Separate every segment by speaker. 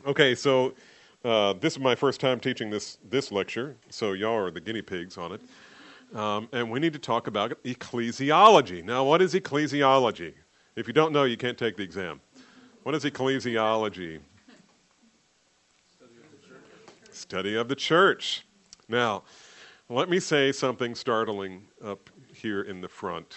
Speaker 1: Okay, so this is my first time teaching this lecture, so y'all are the guinea pigs on it. And we need to talk about ecclesiology. Now, what is ecclesiology? If you don't know, you can't take the exam. What is ecclesiology? Study of the church. Now, let me say something startling up here in the front,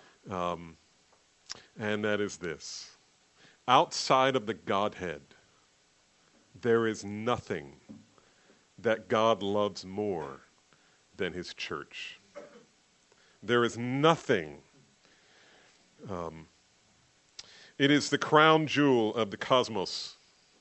Speaker 1: and that is this. Outside of the Godhead, there is nothing that God loves more than his church. There is nothing. It is the crown jewel of the cosmos.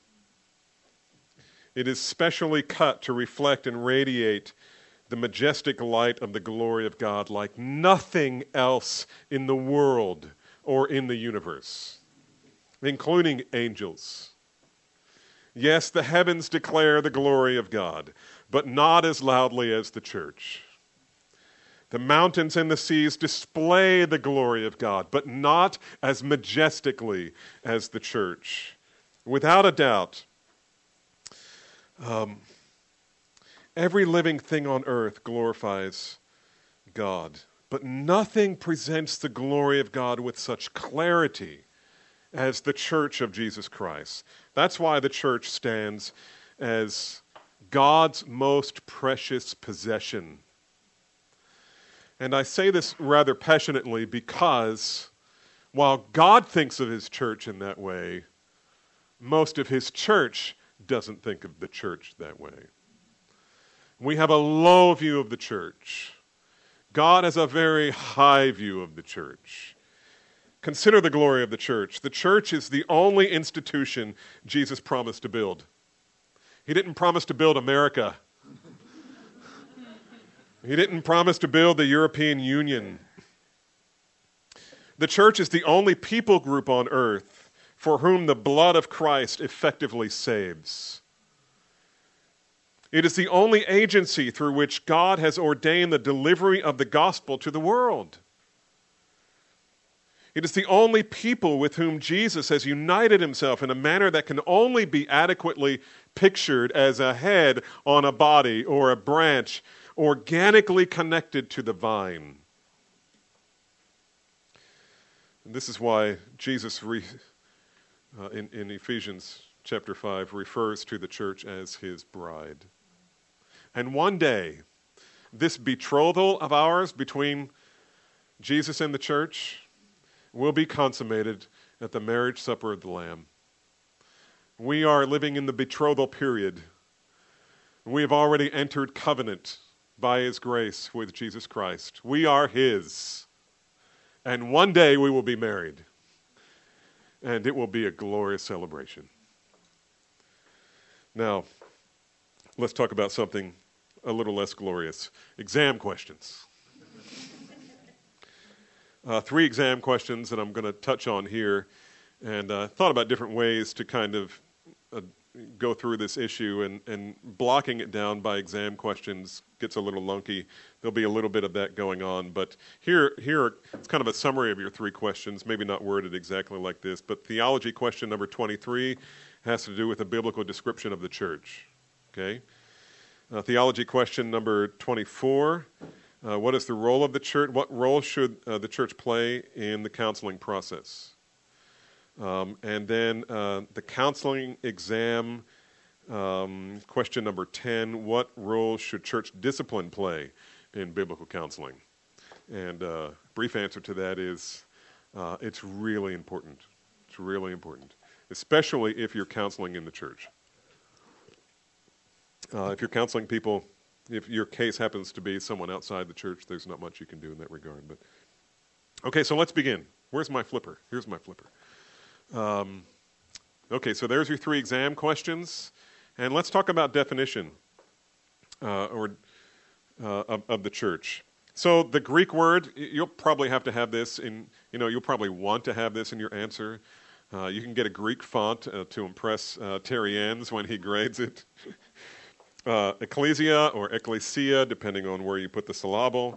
Speaker 1: It is specially cut to reflect and radiate the majestic light of the glory of God like nothing else in the world or in the universe, including angels. Yes, the heavens declare the glory of God, but not as loudly as the church. The mountains and the seas display the glory of God, but not as majestically as the church. Without a doubt, every living thing on earth glorifies God, but nothing presents the glory of God with such clarity as the church of Jesus Christ. That's why the church stands as God's most precious possession. And I say this rather passionately because while God thinks of his church in that way, most of his church doesn't think of the church that way. We have a low view of the church. God has a very high view of the church. Consider the glory of the church. The church is the only institution Jesus promised to build. He didn't promise to build America. He didn't promise to build the European Union. The church is the only people group on earth for whom the blood of Christ effectively saves. It is the only agency through which God has ordained the delivery of the gospel to the world. It is the only people with whom Jesus has united himself in a manner that can only be adequately pictured as a head on a body or a branch organically connected to the vine. And this is why Jesus in Ephesians chapter 5 refers to the church as his bride. And one day, this betrothal of ours between Jesus and the church will be consummated at the marriage supper of the Lamb. We are living in the betrothal period. We have already entered covenant by his grace with Jesus Christ. We are his. And one day we will be married. And it will be a glorious celebration. Now, let's talk about something a little less glorious. Exam questions. 3 exam questions that I'm going to touch on here, and thought about different ways to kind of go through this issue, and blocking it down by exam questions gets a little lunky. There'll be a little bit of that going on, but here it's kind of a summary of your 3 questions, maybe not worded exactly like this, but theology question number 23 has to do with a biblical description of the church, okay? Theology question number 24, what is the role of the church? What role should the church play in the counseling process? And then the counseling exam, question number 10, what role should church discipline play in biblical counseling? And brief answer to that is it's really important. It's really important, especially if you're counseling in the church. If you're counseling people, if your case happens to be someone outside the church, there's not much you can do in that regard. But okay, so let's begin. Where's my flipper? Here's my flipper. Okay, so there's your 3 exam questions, and let's talk about definition of the church. So the Greek word, you'll probably have to have this in, you'll probably want to have this in your answer. You can get a Greek font to impress Terry Enns when he grades it. Ecclesia or ecclesia, depending on where you put the syllable.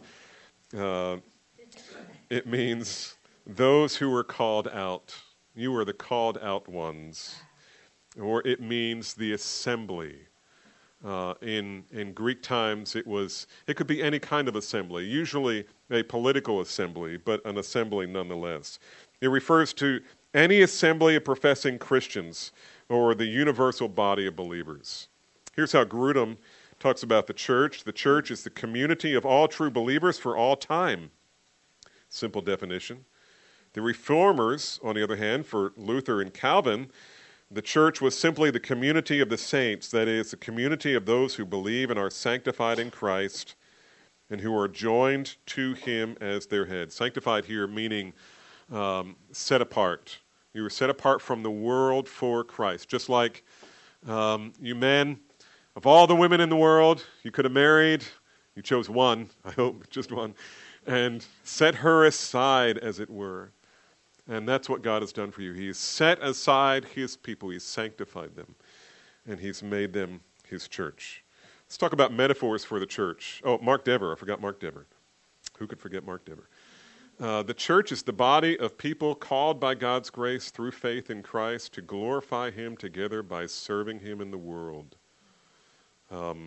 Speaker 1: It means those who were called out. You are the called out ones. or it means the assembly. In Greek times, it could be any kind of assembly, usually a political assembly, but an assembly nonetheless. It refers to any assembly of professing Christians or the universal body of believers. Here's how Grudem talks about the church. The church is the community of all true believers for all time. Simple definition. The Reformers, on the other hand, for Luther and Calvin, the church was simply the community of the saints, that is, the community of those who believe and are sanctified in Christ and who are joined to him as their head. Sanctified here meaning set apart. You were set apart from the world for Christ. Just like you men, of all the women in the world, you could have married, you chose one, I hope, just one, and set her aside, as it were. And that's what God has done for you. He's set aside his people. He's sanctified them. And he's made them his church. Let's talk about metaphors for the church. Oh, Mark Dever. I forgot Mark Dever. Who could forget Mark Dever? The church is the body of people called by God's grace through faith in Christ to glorify him together by serving him in the world. Let's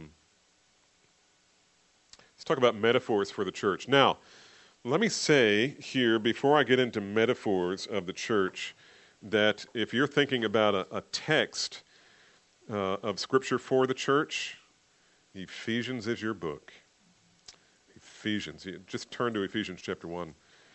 Speaker 1: talk about metaphors for the church. Now, let me say here, before I get into metaphors of the church, that if you're thinking about a text of Scripture for the church, Ephesians is your book. Ephesians. Just turn to Ephesians chapter 1.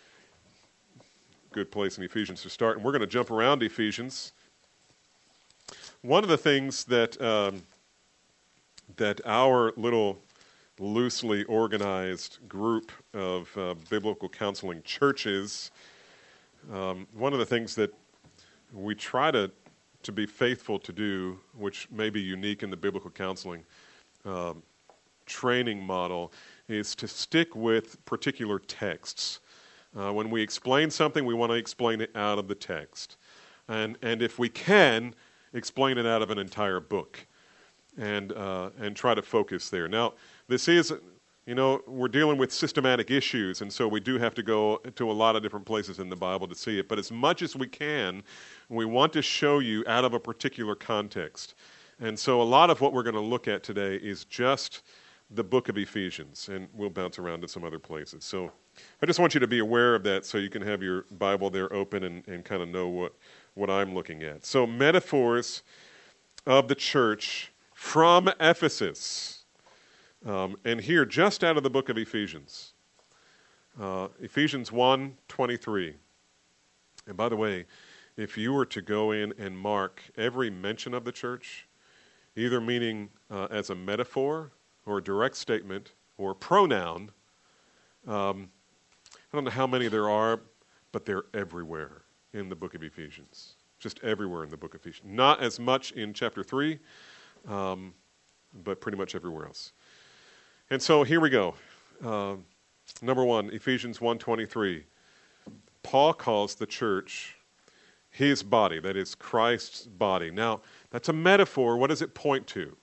Speaker 1: Good place in Ephesians to start. And we're going to jump around Ephesians. One of the things that that our little loosely organized group of biblical counseling churches, one of the things that we try to be faithful to do, which may be unique in the biblical counseling training model, is to stick with particular texts. When we explain something, we want to explain it out of the text. And if we can, explain it out of an entire book and try to focus there. Now, this is, we're dealing with systematic issues, and so we do have to go to a lot of different places in the Bible to see it. But as much as we can, we want to show you out of a particular context. And so a lot of what we're going to look at today is just the book of Ephesians, and we'll bounce around to some other places. So I just want you to be aware of that so you can have your Bible there open and kind of know what I'm looking at. So metaphors of the church from Ephesus. And here, just out of the book of Ephesians, Ephesians 1:23. And by the way, if you were to go in and mark every mention of the church, either meaning as a metaphor or a direct statement or a pronoun, I don't know how many there are, but they're everywhere in the book of Ephesians. Just everywhere in the book of Ephesians. Not as much in chapter 3, but pretty much everywhere else. And so here we go. Number one, Ephesians 1:23. Paul calls the church his body, that is Christ's body. Now, that's a metaphor. What does it point to?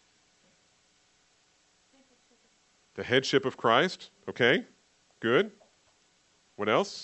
Speaker 1: The headship of Christ. Okay, good. What else?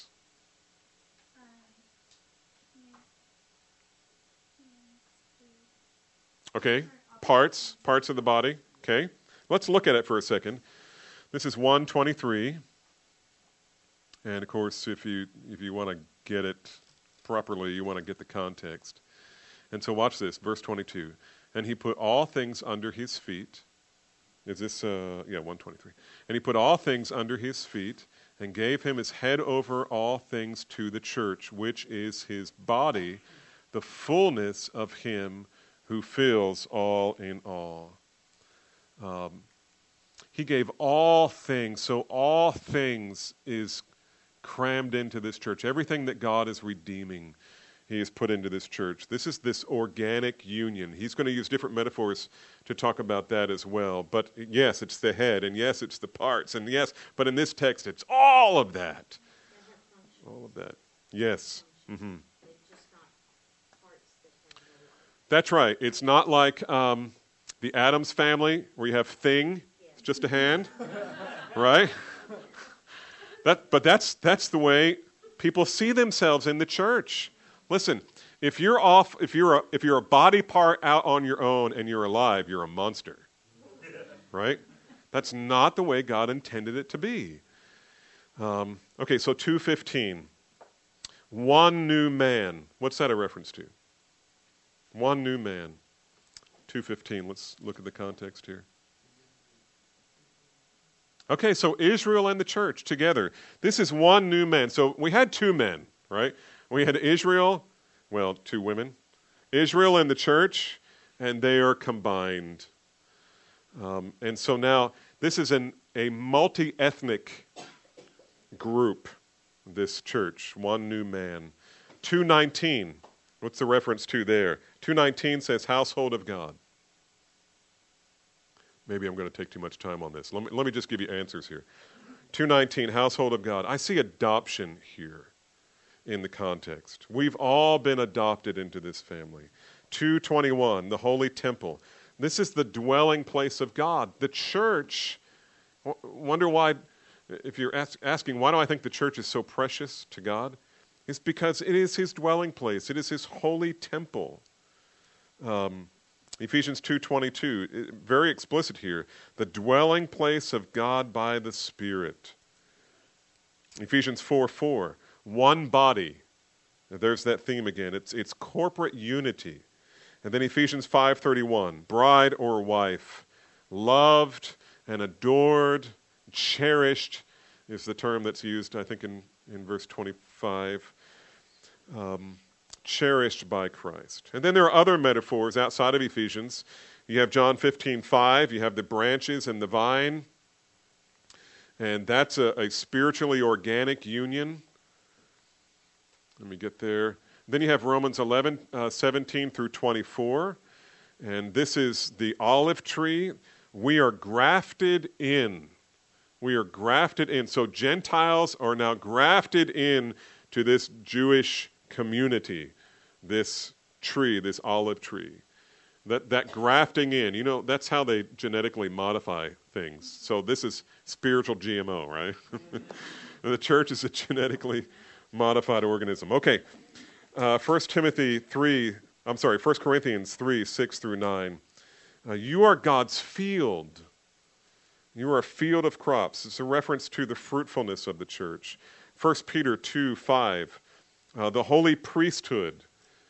Speaker 1: Okay, parts of the body. Okay. Let's look at it for a second. This is 1:23, and of course, if you want to get it properly, you want to get the context. And so, watch this, verse 22. And he put all things under his feet. Is this 1:23? And he put all things under his feet, and gave him his head over all things to the church, which is his body, the fullness of him who fills all in all. He gave all things, so all things is crammed into this church. Everything that God is redeeming, he has put into this church. This is this organic union. He's going to use different metaphors to talk about that as well. But yes, it's the head, and yes, it's the parts, and yes, but in this text, it's all of that. All of that. Yes. Mm-hmm. That's right. It's not like the Addams family where you have thing, it's just a hand, right? But that's the way people see themselves in the church. Listen, If you're off, if you're a body part out on your own and you're alive, you're a monster. Right? That's not the way God intended it to be. Okay, so 2:15. One new man. What's that a reference to? One new man. 2:15. Let's look at the context here. Okay, so Israel and the church together. This is one new man. So we had two men, right? We had Israel, well, two women. Israel and the church, and they are combined. And so now this is a multi-ethnic group, this church, one new man. 2:19, what's the reference to there? 2:19 says household of God. Maybe I'm going to take too much time on this. Let me just give you answers here. 2:19, household of God. I see adoption here in the context. We've all been adopted into this family. 2:21, the holy temple. This is the dwelling place of God. The church, wonder why, if you're asking, why do I think the church is so precious to God? It's because it is his dwelling place. It is his holy temple. Ephesians 2:22, very explicit here. The dwelling place of God by the Spirit. Ephesians 4:4, one body. There's that theme again. It's corporate unity. And then Ephesians 5:31, bride or wife, loved and adored, cherished is the term that's used, I think, in verse 25. Cherished by Christ. And then there are other metaphors outside of Ephesians. You have John 15:5, you have the branches and the vine. And that's a spiritually organic union. Let me get there. Then you have Romans 11:17 through 24. And this is the olive tree. We are grafted in. We are grafted in. So Gentiles are now grafted in to this Jewish community, this tree, this olive tree. That grafting in, that's how they genetically modify things. So this is spiritual GMO, right? The church is a genetically modified organism. Okay, 1 Corinthians 3, 6 through 9. You are God's field. You are a field of crops. It's a reference to the fruitfulness of the church. 1 Peter 2, 5. The holy priesthood.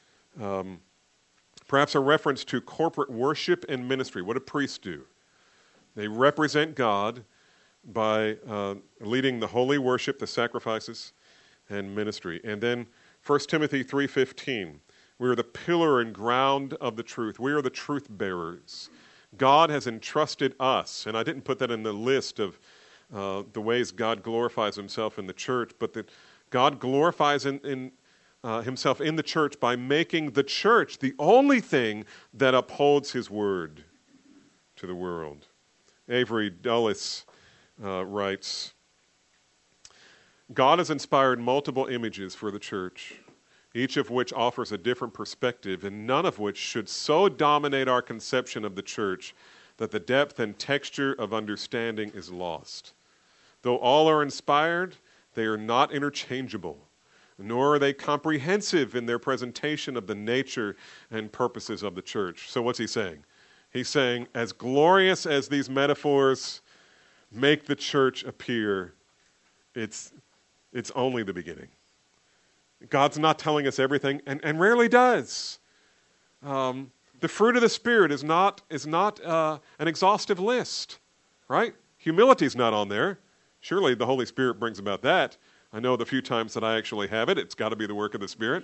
Speaker 1: Perhaps a reference to corporate worship and ministry. What do priests do? They represent God by leading the holy worship, the sacrifices, and ministry. And then 1 Timothy 3:15. We are the pillar and ground of the truth. We are the truth bearers. God has entrusted us, and I didn't put that in the list of the ways God glorifies himself in the church, but that God glorifies himself in the church by making the church the only thing that upholds his word to the world. Avery Dulles writes, God has inspired multiple images for the church, each of which offers a different perspective, and none of which should so dominate our conception of the church that the depth and texture of understanding is lost. Though all are inspired, they are not interchangeable, nor are they comprehensive in their presentation of the nature and purposes of the church. So what's he saying? He's saying, as glorious as these metaphors make the church appear, it's only the beginning. God's not telling us everything, and rarely does. The fruit of the Spirit is not an exhaustive list, right? Humility is not on there. Surely the Holy Spirit brings about that. I know the few times that I actually have it, it's got to be the work of the Spirit.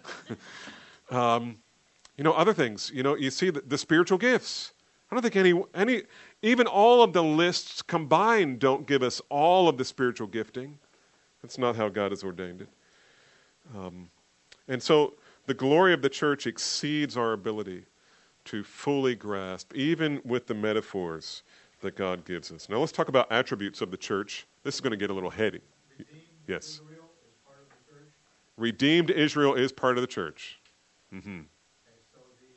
Speaker 1: Other things. You see the spiritual gifts. I don't think even all of the lists combined don't give us all of the spiritual gifting. That's not how God has ordained it. And so the glory of the church exceeds our ability to fully grasp, even with the metaphors that God gives us. Now let's talk about attributes of the church. This is going to get a little heady. Yes. Israel is part of the church. Redeemed Israel is part of the church. Mm-hmm. Okay, so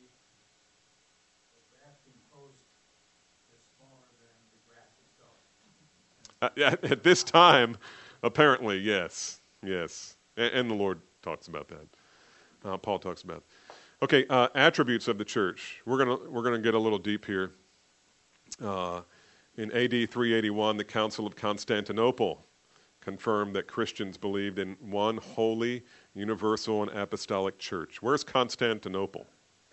Speaker 1: the grafting post is smaller than the grass itself. At this time, apparently, yes. And the Lord talks about that. Paul talks about. Okay, attributes of the church. We're gonna get a little deep here. In AD 381, the Council of Constantinople confirmed that Christians believed in one holy, universal, and apostolic church. Where's Constantinople?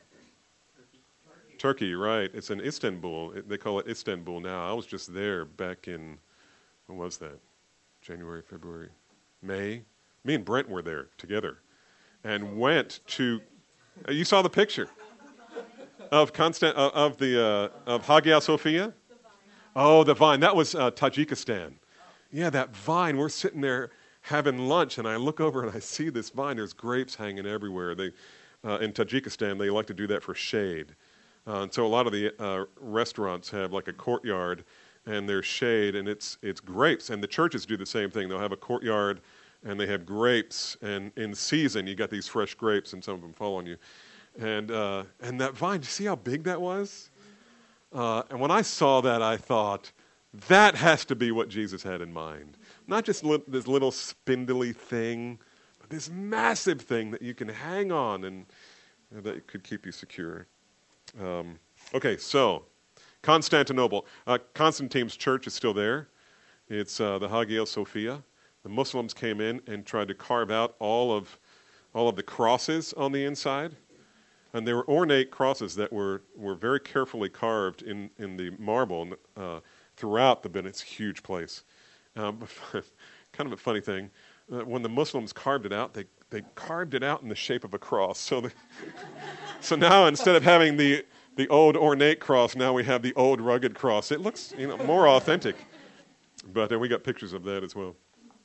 Speaker 1: Turkey, right. It's in Istanbul. They call it Istanbul now. I was just there back in, when was that? January, February, May? Me and Brent were there together and went to, you saw the picture of Hagia Sophia? Oh, the vine. That was Tajikistan. Yeah, that vine. We're sitting there having lunch, and I look over and I see this vine. There's grapes hanging everywhere. They, in Tajikistan, they like to do that for shade. And so a lot of the restaurants have like a courtyard, and there's shade, and it's grapes. And the churches do the same thing. They'll have a courtyard, and they have grapes. And in season, you got these fresh grapes, and some of them fall on you. And that vine, you see how big that was? And when I saw that, I thought, that has to be what Jesus had in mind. Not just this little spindly thing, but this massive thing that you can hang on and that could keep you secure. Okay, so Constantinople. Constantine's church is still there. It's the Hagia Sophia. The Muslims came in and tried to carve out all of the crosses on the inside. And they were ornate crosses that were very carefully carved in the marble throughout the building. It's a huge place. Kind of a funny thing. When the Muslims carved it out, they carved it out in the shape of a cross. So now instead of having the old ornate cross, now we have the old rugged cross. It looks more authentic. But we got pictures of that as well.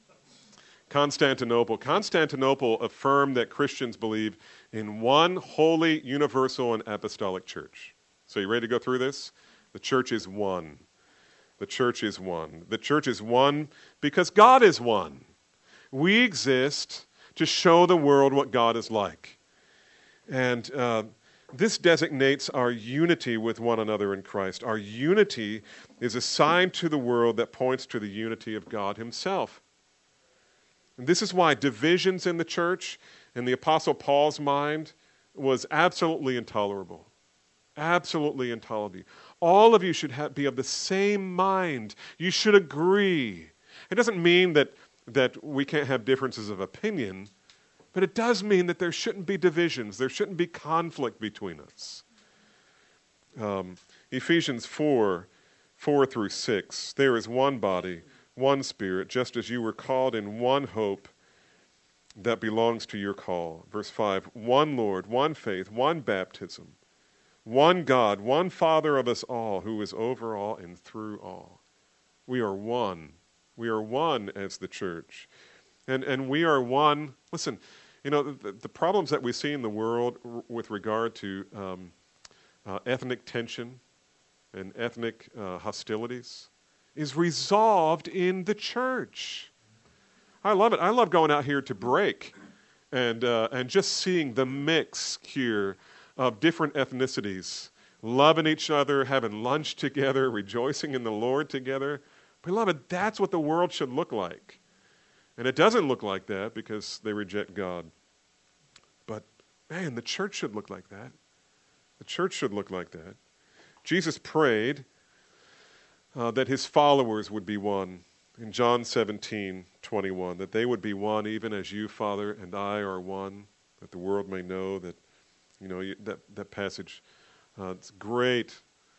Speaker 1: Constantinople affirmed that Christians believe in one holy, universal, and apostolic church. So you ready to go through this? The church is one. The church is one. The church is one because God is one. We exist to show the world what God is like. And this designates our unity with one another in Christ. Our unity is a sign to the world that points to the unity of God himself. And this is why divisions in the church, in the Apostle Paul's mind, was absolutely intolerable. Absolutely intolerable. All of you should be of the same mind. You should agree. It doesn't mean that we can't have differences of opinion, but it does mean that there shouldn't be divisions. There shouldn't be conflict between us. Ephesians 4:4-6. There is one body, one Spirit, just as you were called in one hope that belongs to your call. Verse 5, one Lord, one faith, one baptism, one God, one Father of us all, who is over all and through all. We are one. We are one as the church. And we are one. Listen, the problems that we see in the world with regard to ethnic tension and ethnic hostilities is resolved in the church. I love it. I love going out here to break and just seeing the mix here of different ethnicities, loving each other, having lunch together, rejoicing in the Lord together. Beloved, that's what the world should look like. And it doesn't look like that because they reject God. But, man, the church should look like that. The church should look like that. Jesus prayed that his followers would be one. In John 17:21, that they would be one even as you, Father, and I are one, that the world may know that, that passage. It's great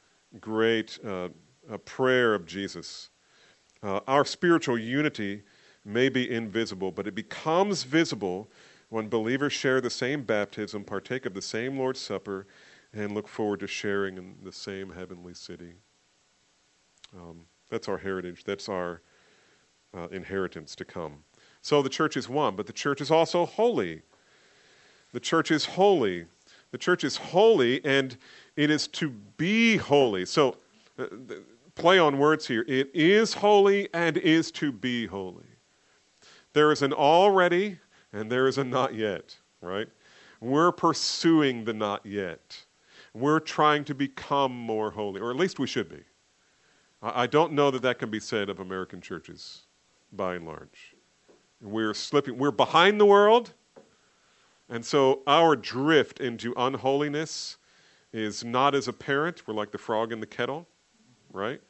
Speaker 1: prayer of Jesus. Our spiritual unity may be invisible, but it becomes visible when believers share the same baptism, partake of the same Lord's Supper, and look forward to sharing in the same heavenly city. That's our heritage. That's our inheritance to come. So the church is one, but the church is also holy. The church is holy. The church is holy, and it is to be holy. So play on words here. It is holy and is to be holy. There is an already and there is a not yet, right? We're pursuing the not yet. We're trying to become more holy, or at least we should be. I don't know that can be said of American churches, by and large. We're slipping. We're behind the world, And so our drift into unholiness is not as apparent. We're like the frog in the kettle, right?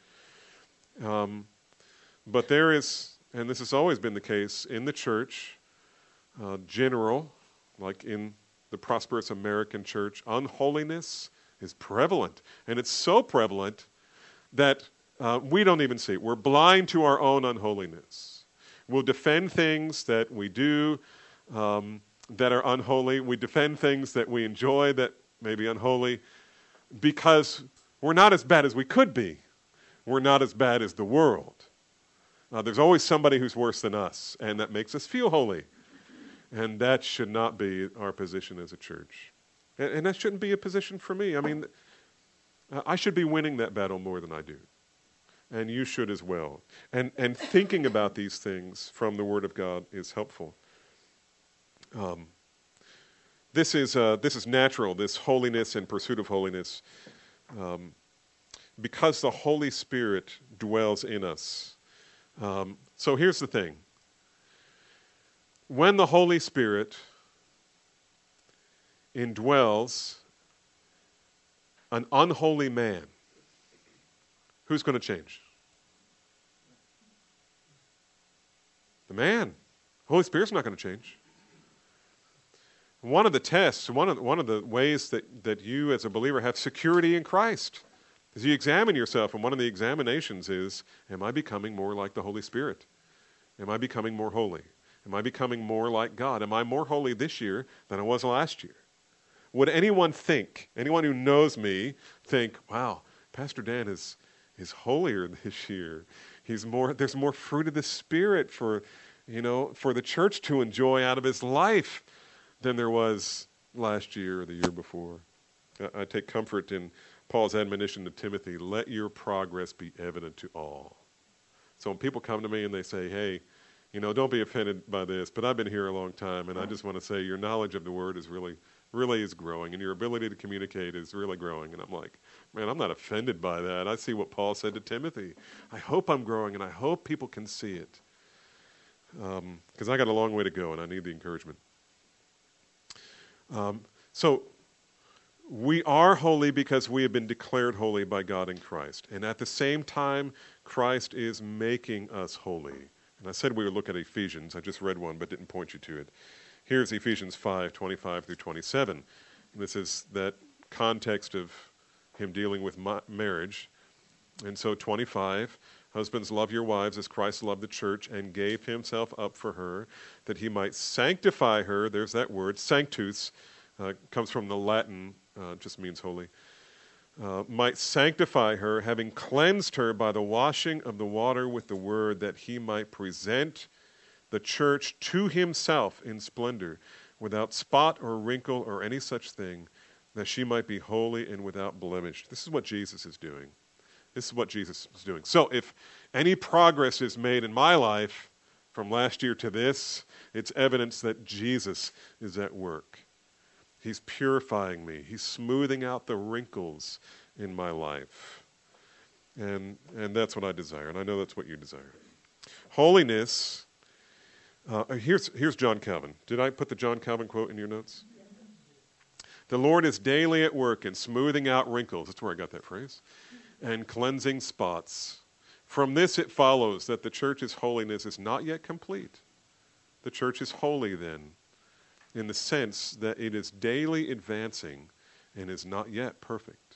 Speaker 1: But there is, and this has always been the case in the church, general, like in the prosperous American church, unholiness is prevalent. And it's so prevalent that we don't even see it. We're blind to our own unholiness. We'll defend things that we do that are unholy. We defend things that we enjoy that may be unholy because we're not as bad as we could be. We're not as bad as the world. There's always somebody who's worse than us, and that makes us feel holy. And that should not be our position as a church. And that shouldn't be a position for me. I mean, I should be winning that battle more than I do. And you should as well. And thinking about these things from the Word of God is helpful. This is natural, this holiness and pursuit of holiness, because the Holy Spirit dwells in us. So here's the thing. When the Holy Spirit indwells an unholy man, who's going to change? The man. The Holy Spirit's not going to change. One of the tests, one of the ways that you as a believer have security in Christ is you examine yourself, and one of the examinations is, am I becoming more like the Holy Spirit? Am I becoming more holy? Am I becoming more like God? Am I more holy this year than I was last year? Would anyone who knows me, think, wow, Pastor Dan is holier this year. There's more fruit of the Spirit for the church to enjoy out of his life than there was last year or the year before. I take comfort in Paul's admonition to Timothy, let your progress be evident to all. So when people come to me and they say, hey, don't be offended by this, but I've been here a long time, and I just want to say your knowledge of the Word is really is growing, and your ability to communicate is really growing. And I'm like, man, I'm not offended by that. I see what Paul said to Timothy. I hope I'm growing, and I hope people can see it. Because I got a long way to go, and I need the encouragement. So we are holy because we have been declared holy by God in Christ. And at the same time, Christ is making us holy. And I said we would look at Ephesians. I just read one but didn't point you to it. Here's Ephesians 5:25 through 27. This is that context of him dealing with marriage. And so 25, husbands, love your wives as Christ loved the church and gave himself up for her, that he might sanctify her. There's that word, sanctus, comes from the Latin, just means holy. Might sanctify her, having cleansed her by the washing of the water with the word, that he might present the church to himself in splendor, without spot or wrinkle or any such thing, that she might be holy and without blemish. This is what Jesus is doing. This is what Jesus is doing. So if any progress is made in my life from last year to this, it's evidence that Jesus is at work. He's purifying me. He's smoothing out the wrinkles in my life. And that's what I desire, and I know that's what you desire. Holiness, here's John Calvin. Did I put the John Calvin quote in your notes? The Lord is daily at work in smoothing out wrinkles. That's where I got that phrase. And cleansing spots. From this it follows that the church's holiness is not yet complete. The church is holy then, in the sense that it is daily advancing and is not yet perfect.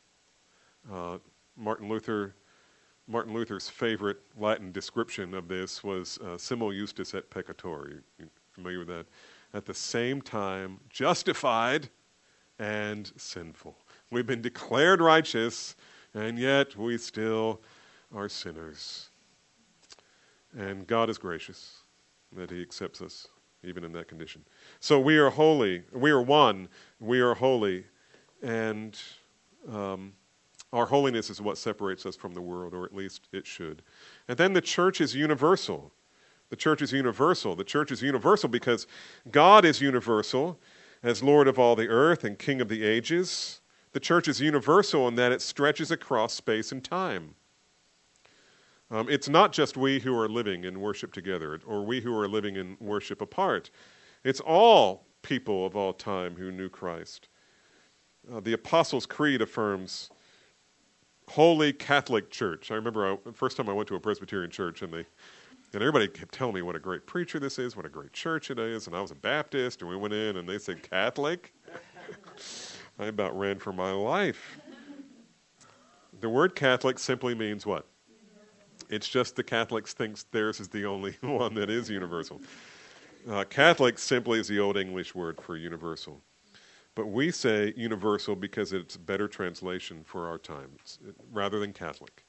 Speaker 1: Martin Luther's favorite Latin description of this was simul justus et peccator. You familiar with that? At the same time, justified and sinful. We've been declared righteous, and yet we still are sinners. And God is gracious that he accepts us even in that condition. So we are holy. We are one. We are holy. And our holiness is what separates us from the world, or at least it should. And then the church is universal. The church is universal. The church is universal because God is universal as Lord of all the earth and King of the ages. The church is universal in that it stretches across space and time. It's not just we who are living in worship together or we who are living in worship apart. It's all people of all time who knew Christ. The Apostles' Creed affirms Holy Catholic Church. I remember the first time I went to a Presbyterian church, and everybody kept telling me what a great preacher this is, what a great church it is, and I was a Baptist, and we went in, and they said, Catholic? I about ran for my life. The word Catholic simply means what? It's just the Catholics thinks theirs is the only one that is universal. Catholic simply is the Old English word for universal. But we say universal because it's a better translation for our times, rather than Catholic.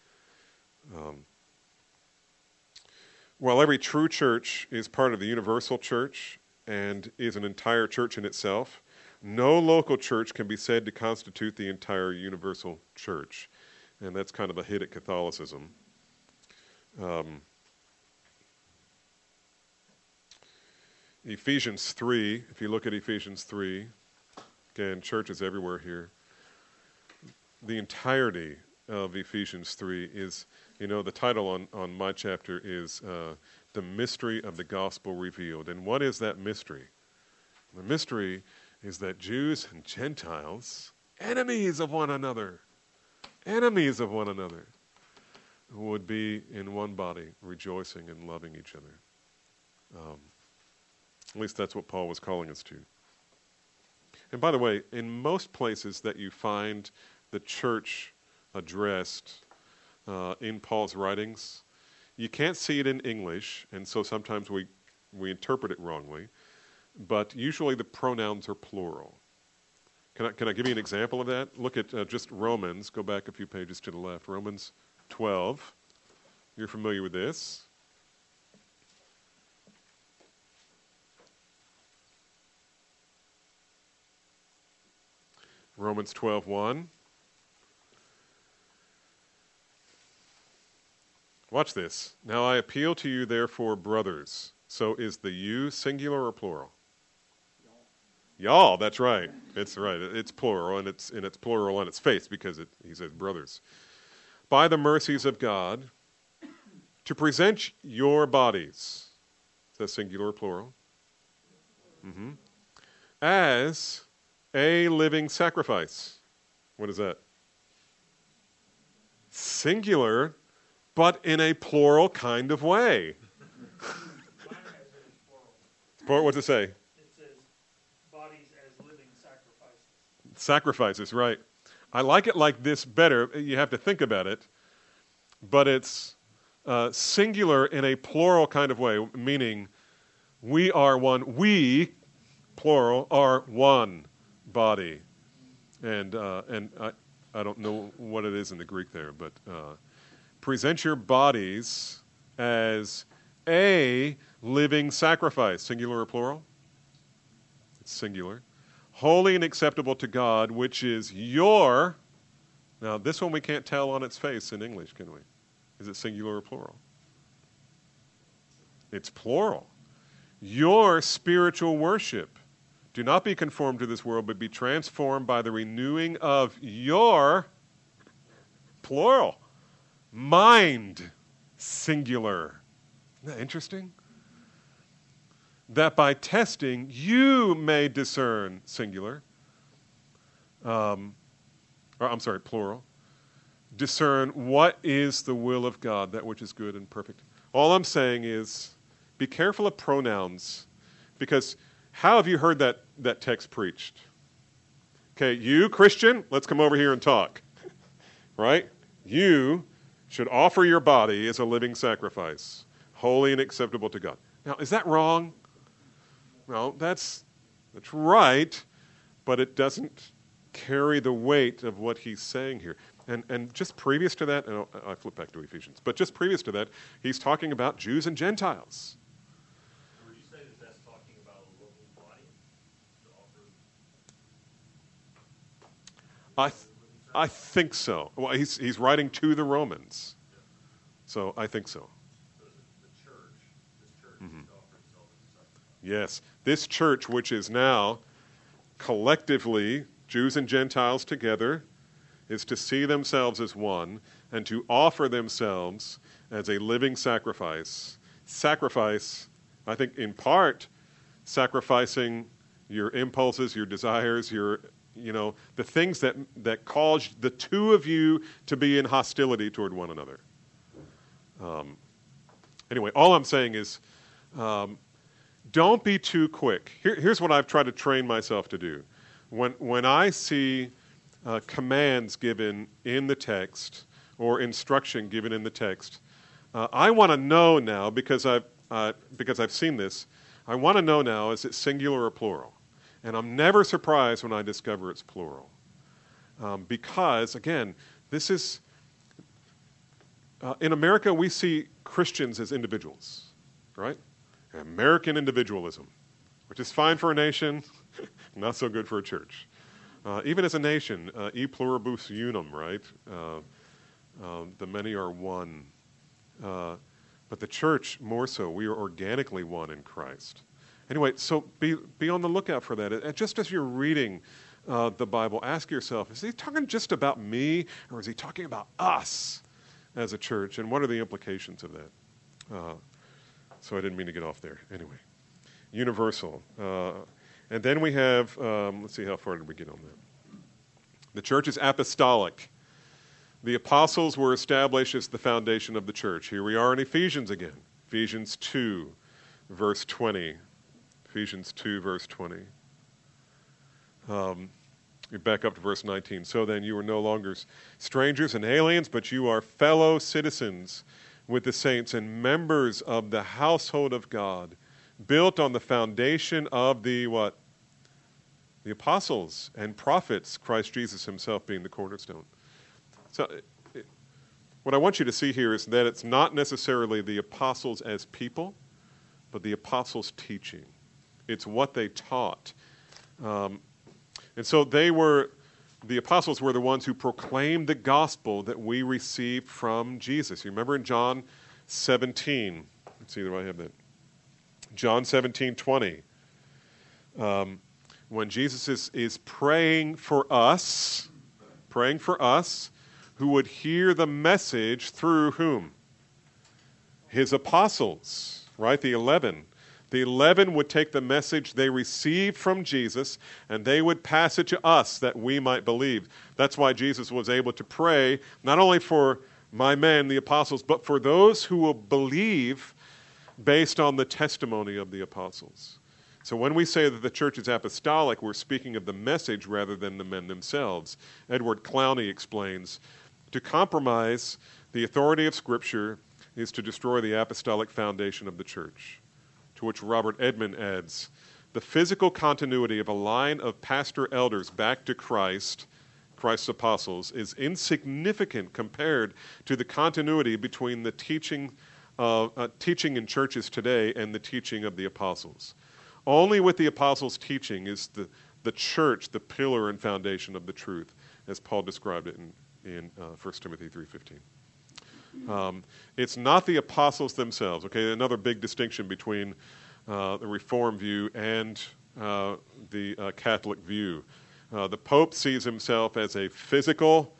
Speaker 1: While every true church is part of the universal church and is an entire church in itself, no local church can be said to constitute the entire universal church. And that's kind of a hit at Catholicism. Ephesians 3, if you look at Ephesians 3, again, churches everywhere here, the entirety of Ephesians 3 is, the title on my chapter is The Mystery of the Gospel Revealed. And what is that mystery? The mystery is that Jews and Gentiles, enemies of one another, would be in one body, rejoicing and loving each other. At least that's what Paul was calling us to. And by the way, in most places that you find the church addressed in Paul's writings, you can't see it in English, and so sometimes we interpret it wrongly, but usually the pronouns are plural. Can I give you an example of that? Look at just Romans. Go back a few pages to the left. Romans 12. You're familiar with this. Romans 12:1. Watch this. Now I appeal to you, therefore, brothers. So is the you singular or plural? Y'all, that's right. It's right. It's plural, and it's plural on its face because he says brothers. By the mercies of God, to present your bodies, is that singular or plural? As a living sacrifice. What is that? Singular, but in a plural kind of way. What's it say? Sacrifices, right. I like it like this better. You have to think about it. But it's singular in a plural kind of way, meaning we are one. We, plural, are one body. And I don't know what it is in the Greek there, but present your bodies as a living sacrifice. Singular or plural? It's singular. Holy and acceptable to God, which is your... Now, this one we can't tell on its face in English, can we? Is it singular or plural? It's plural. Your spiritual worship. Do not be conformed to this world, but be transformed by the renewing of your, plural, mind, singular. Isn't that interesting? That by testing you may discern, singular, plural, discern what is the will of God, that which is good and perfect. All I'm saying is be careful of pronouns, because how have you heard that text preached? Okay, you, Christian, let's come over here and talk. Right? You should offer your body as a living sacrifice, holy and acceptable to God. Now, is that wrong? No, that's right, but it doesn't carry the weight of what he's saying here. And just previous to that, and I flip back to Ephesians, but just previous to that, he's talking about Jews and Gentiles.
Speaker 2: Would you say that that's talking about a local body to offer?
Speaker 1: I think so. Well, he's writing to the Romans, so I think so.
Speaker 2: So the church, this church is to offer itself as a sacrifice.
Speaker 1: Yes, this church, which is now collectively Jews and Gentiles together, is to see themselves as one and to offer themselves as a living sacrifice. Sacrifice, I think, in part, sacrificing your impulses, your desires, the things that cause the two of you to be in hostility toward one another. Anyway, all I'm saying is, don't be too quick. Here's what I've tried to train myself to do. When I see commands given in the text or instruction given in the text, I want to know now, because I've seen this, I want to know now, is it singular or plural? And I'm never surprised when I discover it's plural. Because, again, this is, in America, we see Christians as individuals, right? American individualism, which is fine for a nation, not so good for a church. Even as a nation, e pluribus unum, right? The many are one. But the church, more so, we are organically one in Christ. Anyway, so be on the lookout for that. And just as you're reading the Bible, ask yourself, is he talking just about me, or is he talking about us as a church? And what are the implications of that? So I didn't mean to get off there. Anyway, universal. And then we have, let's see, how far did we get on that? The church is apostolic. The apostles were established as the foundation of the church. Here we are in Ephesians again. Ephesians 2, verse 20. Ephesians 2, verse 20. You back up to verse 19. So then you are no longer strangers and aliens, but you are fellow citizens with the saints and members of the household of God, built on the foundation of the what? The apostles and prophets, Christ Jesus himself being the cornerstone. So what I want you to see here is that it's not necessarily the apostles as people, but the apostles' teaching. It's what they taught. And so the apostles were the ones who proclaimed the gospel that we received from Jesus. You remember in John 17, let's see if I have that. John 17:20. When Jesus is praying for us, who would hear the message through whom? His apostles, right? The 11. The 11 would take the message they received from Jesus, and they would pass it to us that we might believe. That's why Jesus was able to pray, not only for my men, the apostles, but for those who will believe based on the testimony of the apostles. So when we say that the church is apostolic, we're speaking of the message rather than the men themselves. Edward Clowney explains, to compromise the authority of Scripture is to destroy the apostolic foundation of the church. To which Robert Edmond adds, the physical continuity of a line of pastor elders back to Christ's apostles, is insignificant compared to the continuity between the teaching in churches today and the teaching of the apostles. Only with the apostles' teaching is the church the pillar and foundation of the truth, as Paul described it in 1 Timothy 3:15. It's not the apostles themselves. Okay, another big distinction between the Reformed view and the Catholic view. The Pope sees himself as a physical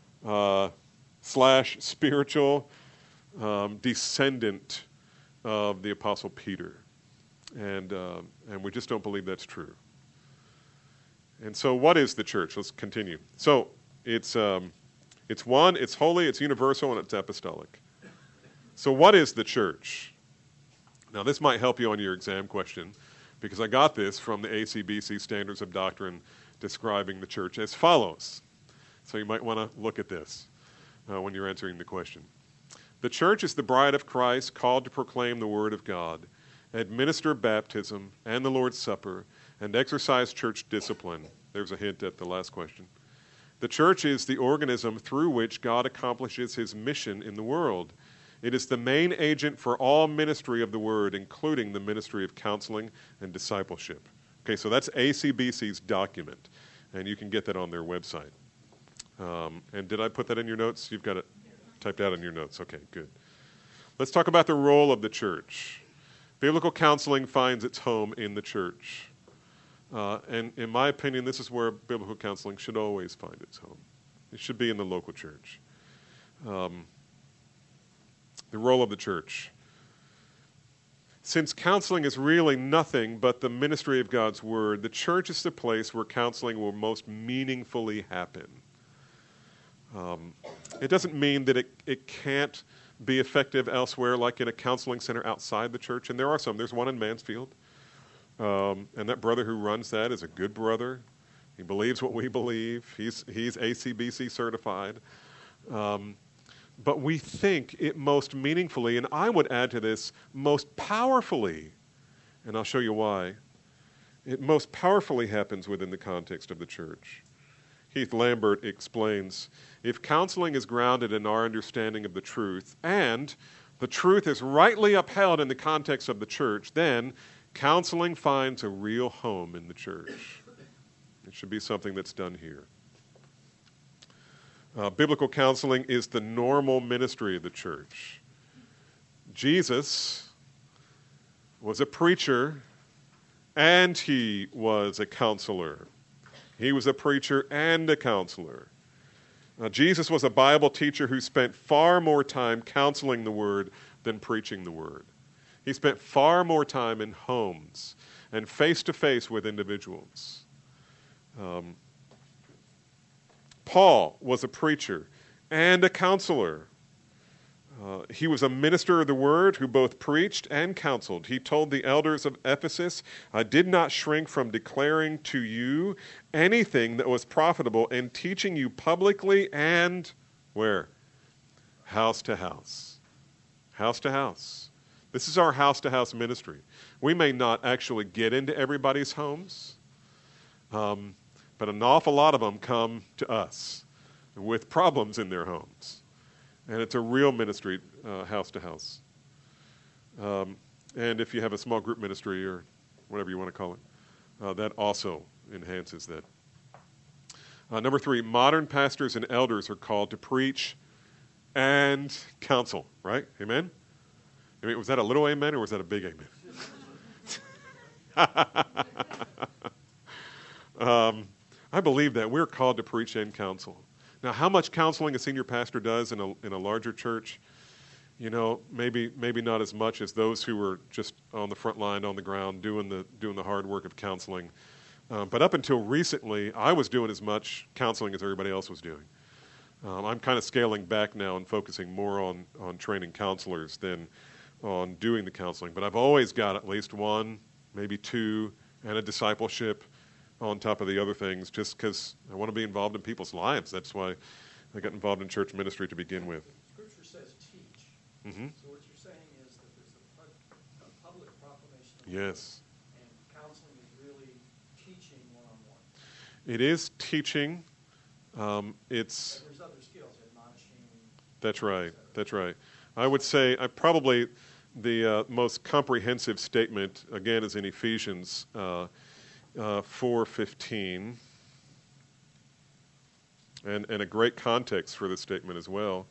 Speaker 1: / spiritual descendant of the Apostle Peter. And we just don't believe that's true. And so what is the church? Let's continue. So it's one, it's holy, it's universal, and it's apostolic. So what is the church? Now this might help you on your exam question, because I got this from the ACBC Standards of Doctrine describing the church as follows. So you might want to look at this when you're answering the question. The church is the bride of Christ, called to proclaim the word of God, administer baptism and the Lord's Supper, and exercise church discipline. There's a hint at the last question. The church is the organism through which God accomplishes his mission in the world. It is the main agent for all ministry of the word, including the ministry of counseling and discipleship. Okay, so that's ACBC's document, and you can get that on their website. And did I put that in your notes? You've got it typed out in your notes. Okay, good. Let's talk about the role of the church. Biblical counseling finds its home in the church. And in my opinion, this is where biblical counseling should always find its home. It should be in the local church. The role of the church. since counseling is really nothing but the ministry of God's Word, the church is the place where counseling will most meaningfully happen. It doesn't mean that it can't be effective elsewhere, like in a counseling center outside the church, and there are some. There's one in Mansfield, and that brother who runs that is a good brother. He believes what we believe. He's ACBC certified. But we think it most meaningfully, and I would add to this, most powerfully, and I'll show you why, it most powerfully happens within the context of the church. Heath Lambert explains, if counseling is grounded in our understanding of the truth, and the truth is rightly upheld in the context of the church, then counseling finds a real home in the church. It should be something that's done here. Biblical counseling is the normal ministry of the church. Jesus was a preacher and he was a counselor. He was a preacher and a counselor. Jesus was a Bible teacher who spent far more time counseling the Word than preaching the Word. He spent far more time in homes and face-to-face with individuals. Paul was a preacher and a counselor. He was a minister of the word who both preached and counseled. He told the elders of Ephesus, I did not shrink from declaring to you anything that was profitable and teaching you publicly and where? House to house. House to house. This is our house-to-house ministry. We may not actually get into everybody's homes, but an awful lot of them come to us with problems in their homes. And it's a real ministry, house to house. And if you have a small group ministry or whatever you want to call it, that also enhances that. Number 3, modern pastors and elders are called to preach and counsel, right? Amen? I mean, was that a little amen or was that a big amen? I believe that we're called to preach and counsel. Now, how much counseling a senior pastor does in a larger church, you know, maybe not as much as those who were just on the front line, on the ground, doing the hard work of counseling. But up until recently, I was doing as much counseling as everybody else was doing. I'm kind of scaling back now and focusing more on training counselors than on doing the counseling. But I've always got at least one, maybe two, and a discipleship on top of the other things, just because I want to be involved in people's lives. That's why I got involved in church ministry to begin with.
Speaker 2: Scripture says teach.
Speaker 1: Mm-hmm.
Speaker 2: So what you're saying is that there's a public proclamation of
Speaker 1: Yes.
Speaker 2: and counseling is really teaching one-on-one.
Speaker 1: It is teaching. It's
Speaker 2: And there's other skills, admonishing.
Speaker 1: That's right. That's right. I would say probably the most comprehensive statement, again, is in Ephesians 4:15, and a great context for this statement as well.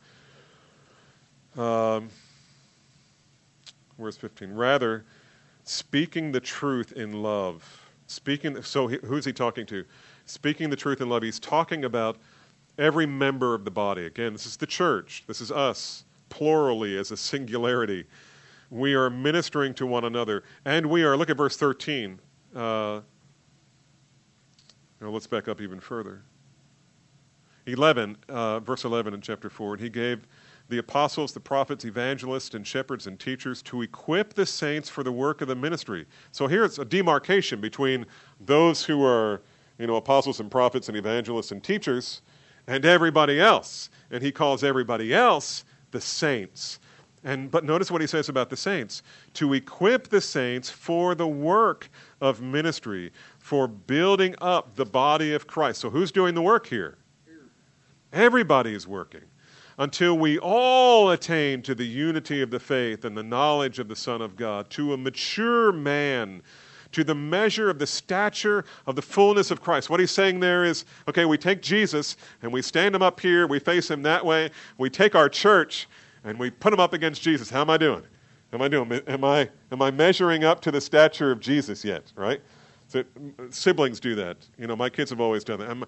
Speaker 1: Where's 15? Rather, speaking the truth in love. Who's he talking to? Speaking the truth in love. He's talking about every member of the body. Again, this is the church. This is us, plurally as a singularity. We are ministering to one another. And we are, look at verse 13. Now let's back up even further. 11, verse 11 in chapter 4. And he gave the apostles, the prophets, evangelists, and shepherds and teachers to equip the saints for the work of the ministry. So here it's a demarcation between those who are, apostles and prophets and evangelists and teachers and everybody else. And he calls everybody else the saints. But notice what he says about the saints. To equip the saints for the work of ministry, for building up the body of Christ. So who's doing the work here? Everybody is working. Until we all attain to the unity of the faith and the knowledge of the Son of God, to a mature man, to the measure of the stature of the fullness of Christ. What he's saying there is, okay, we take Jesus and we stand him up here, we face him that way. We take our church and we put him up against Jesus. How am I doing? Am I measuring up to the stature of Jesus yet? Right? So, siblings do that. My kids have always done that.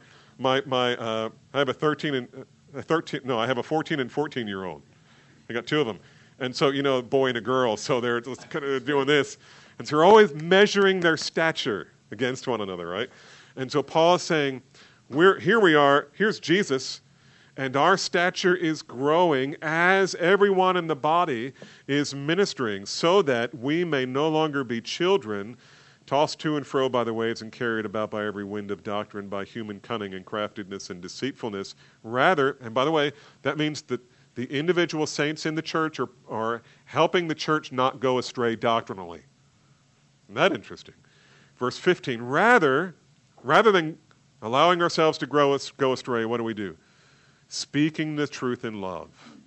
Speaker 1: I have a 14 and 14-year-old. I got two of them, And so, boy and a girl, so they're just kind of doing this. And so they're always measuring their stature against one another, right? And so Paul is saying, here we are, here's Jesus, and our stature is growing as everyone in the body is ministering, so that we may no longer be children, tossed to and fro by the waves and carried about by every wind of doctrine, by human cunning and craftiness and deceitfulness. Rather, and by the way, that means that the individual saints in the church are helping the church not go astray doctrinally. Isn't that interesting? Verse 15, rather than allowing ourselves to go astray, what do? Speaking the truth in love.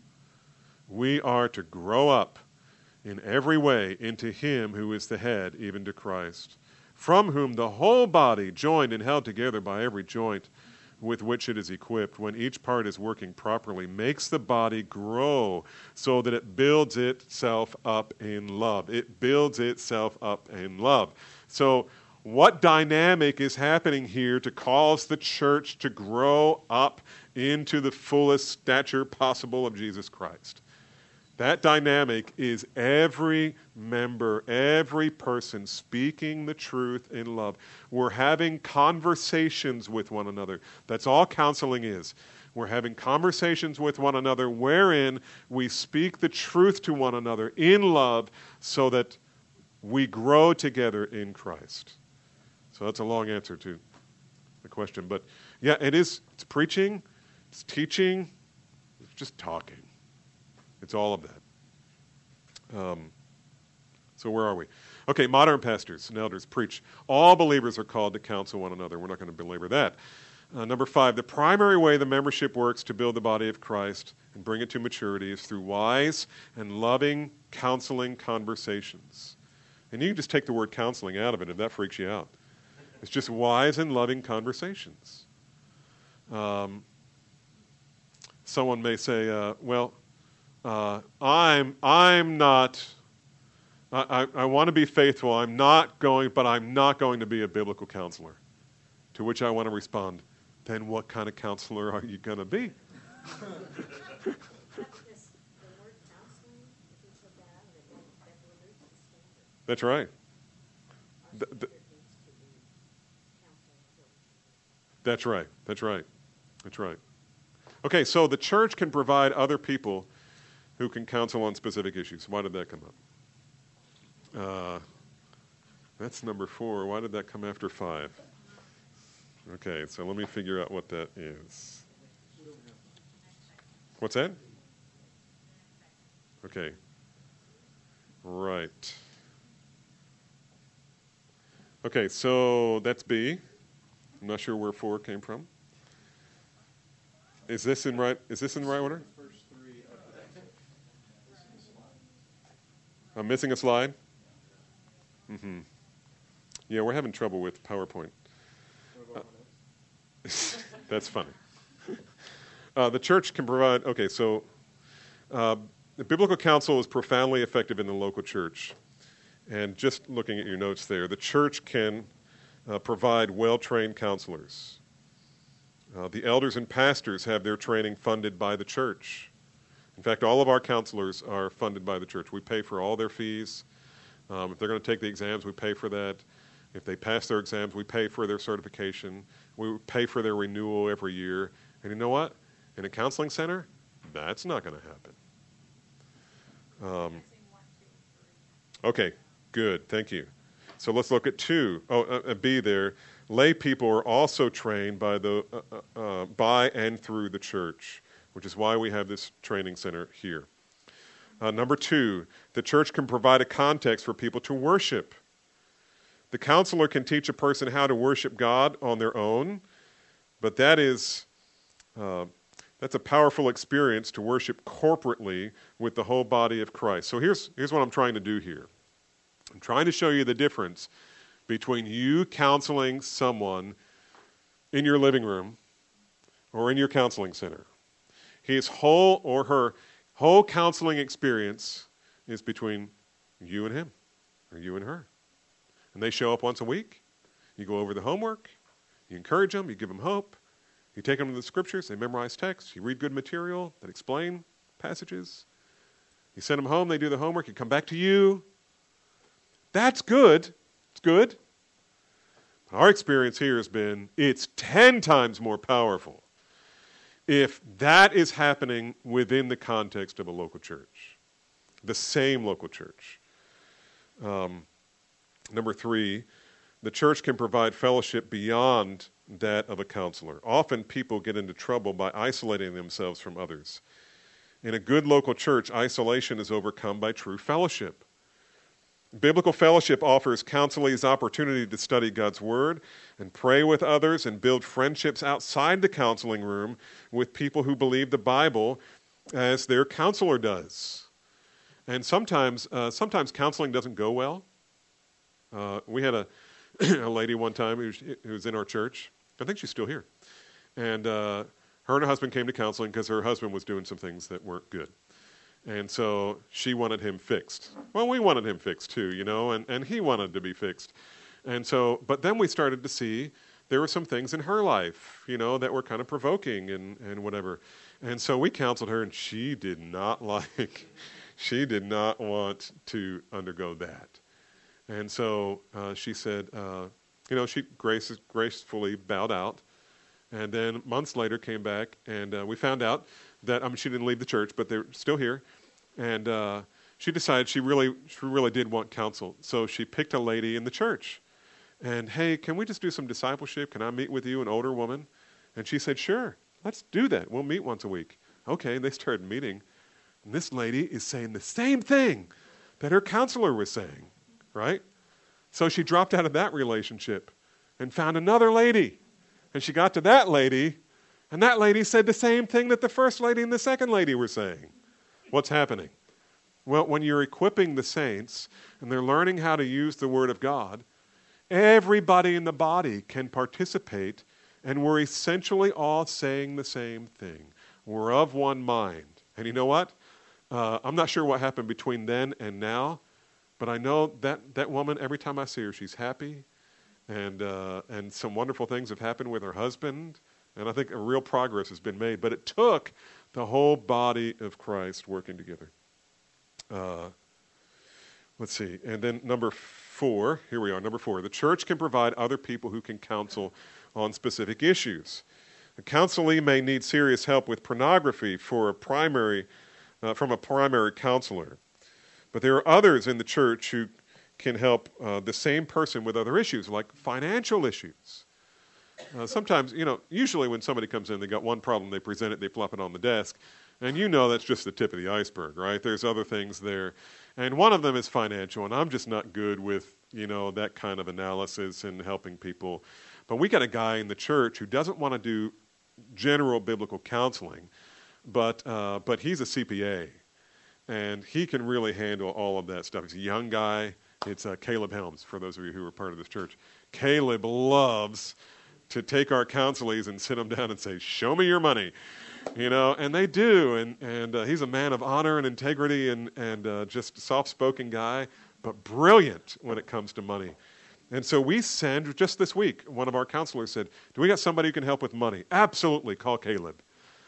Speaker 1: We are to grow up in every way into him who is the head, even to Christ, from whom the whole body, joined and held together by every joint with which it is equipped, when each part is working properly, makes the body grow so that it builds itself up in love. It builds itself up in love. So what dynamic is happening here to cause the church to grow up into the fullest stature possible of Jesus Christ? That dynamic is every member, every person speaking the truth in love. We're having conversations with one another. That's all counseling is. We're having conversations with one another wherein we speak the truth to one another in love so that we grow together in Christ. So that's a long answer to the question. But yeah, it's preaching, it's teaching, it's just talking. It's all of that. So where are we? Okay, modern pastors and elders preach. All believers are called to counsel one another. We're not going to belabor that. Number 5, the primary way the membership works to build the body of Christ and bring it to maturity is through wise and loving counseling conversations. And you can just take the word counseling out of it if that freaks you out. It's just wise and loving conversations. Someone may say, I'm not. I want to be faithful. But I'm not going to be a biblical counselor. To which I want to respond, then what kind of counselor are you going to be? That's right. That's right. That's right. That's right. Okay, so the church can provide other people who can counsel on specific issues. Why did that come up? That's number 4. Why did that come after 5? Okay, so let me figure out what that is. What's that? Okay. Right. Okay, so that's B. I'm not sure where 4 came from. Is this in the right order? I'm missing a slide? Mm-hmm. Yeah, we're having trouble with PowerPoint. That's funny. The church can provide, the biblical counsel is profoundly effective in the local church. And just looking at your notes there, the church can provide well-trained counselors. The elders and pastors have their training funded by the church. In fact, all of our counselors are funded by the church. We pay for all their fees. If they're going to take the exams, we pay for that. If they pass their exams, we pay for their certification. We pay for their renewal every year. And you know what? In a counseling center, that's not going to happen. Okay, good. Thank you. So let's look at 2. B there. Lay people are also trained by and through the church, which is why we have this training center here. Number 2, the church can provide a context for people to worship. The counselor can teach a person how to worship God on their own, but that's a powerful experience to worship corporately with the whole body of Christ. So here's what I'm trying to do here. I'm trying to show you the difference between you counseling someone in your living room or in your counseling center. His whole or her whole counseling experience is between you and him or you and her. And they show up once a week. You go over the homework. You encourage them. You give them hope. You take them to the scriptures. They memorize texts. You read good material that explain passages. You send them home, they do the homework, you come back to you. That's good. It's good. Our experience here has been it's 10 times more powerful if that is happening within the context of a local church, the same local church. Number 3, the church can provide fellowship beyond that of a counselor. Often people get into trouble by isolating themselves from others. In a good local church, isolation is overcome by true fellowship. Biblical fellowship offers counselees opportunity to study God's Word and pray with others and build friendships outside the counseling room with people who believe the Bible as their counselor does. And sometimes counseling doesn't go well. We had a lady one time who was in our church. I think she's still here. And her and her husband came to counseling because her husband was doing some things that weren't good. And so she wanted him fixed. Well, we wanted him fixed too, and he wanted to be fixed. And so, but then we started to see there were some things in her life, that were kind of provoking and whatever. And so we counseled her, and she did not want to undergo that. And so she said, she gracefully bowed out. And then months later came back, and we found out that, she didn't leave the church, but they're still here. And she decided she really did want counsel. So she picked a lady in the church. And, hey, can we just do some discipleship? Can I meet with you, an older woman? And she said, sure, let's do that. We'll meet once a week. Okay, and they started meeting. And this lady is saying the same thing that her counselor was saying, right? So she dropped out of that relationship and found another lady. And she got to that lady, and that lady said the same thing that the first lady and the second lady were saying. What's happening? Well, when you're equipping the saints and they're learning how to use the Word of God, everybody in the body can participate, and we're essentially all saying the same thing. We're of one mind. And you know what? I'm not sure what happened between then and now, but I know that woman, every time I see her, she's happy, and some wonderful things have happened with her husband, and I think a real progress has been made. But it took the whole body of Christ working together. Let's see. And then number 4, here we are, number 4. The church can provide other people who can counsel on specific issues. A counselee may need serious help with pornography from a primary counselor. But there are others in the church who can help the same person with other issues, like financial issues. Sometimes, usually when somebody comes in, they got one problem, they present it, they flop it on the desk, and that's just the tip of the iceberg, right? There's other things there. And one of them is financial, and I'm just not good with, that kind of analysis and helping people. But we got a guy in the church who doesn't want to do general biblical counseling, but he's a CPA, and he can really handle all of that stuff. He's a young guy. It's Caleb Helms, for those of you who are part of this church. Caleb loves to take our counselees and sit them down and say, show me your money, and they do. And he's a man of honor and integrity and just a soft-spoken guy, but brilliant when it comes to money. And so we send, just this week, one of our counselors said, do we got somebody who can help with money? Absolutely, call Caleb.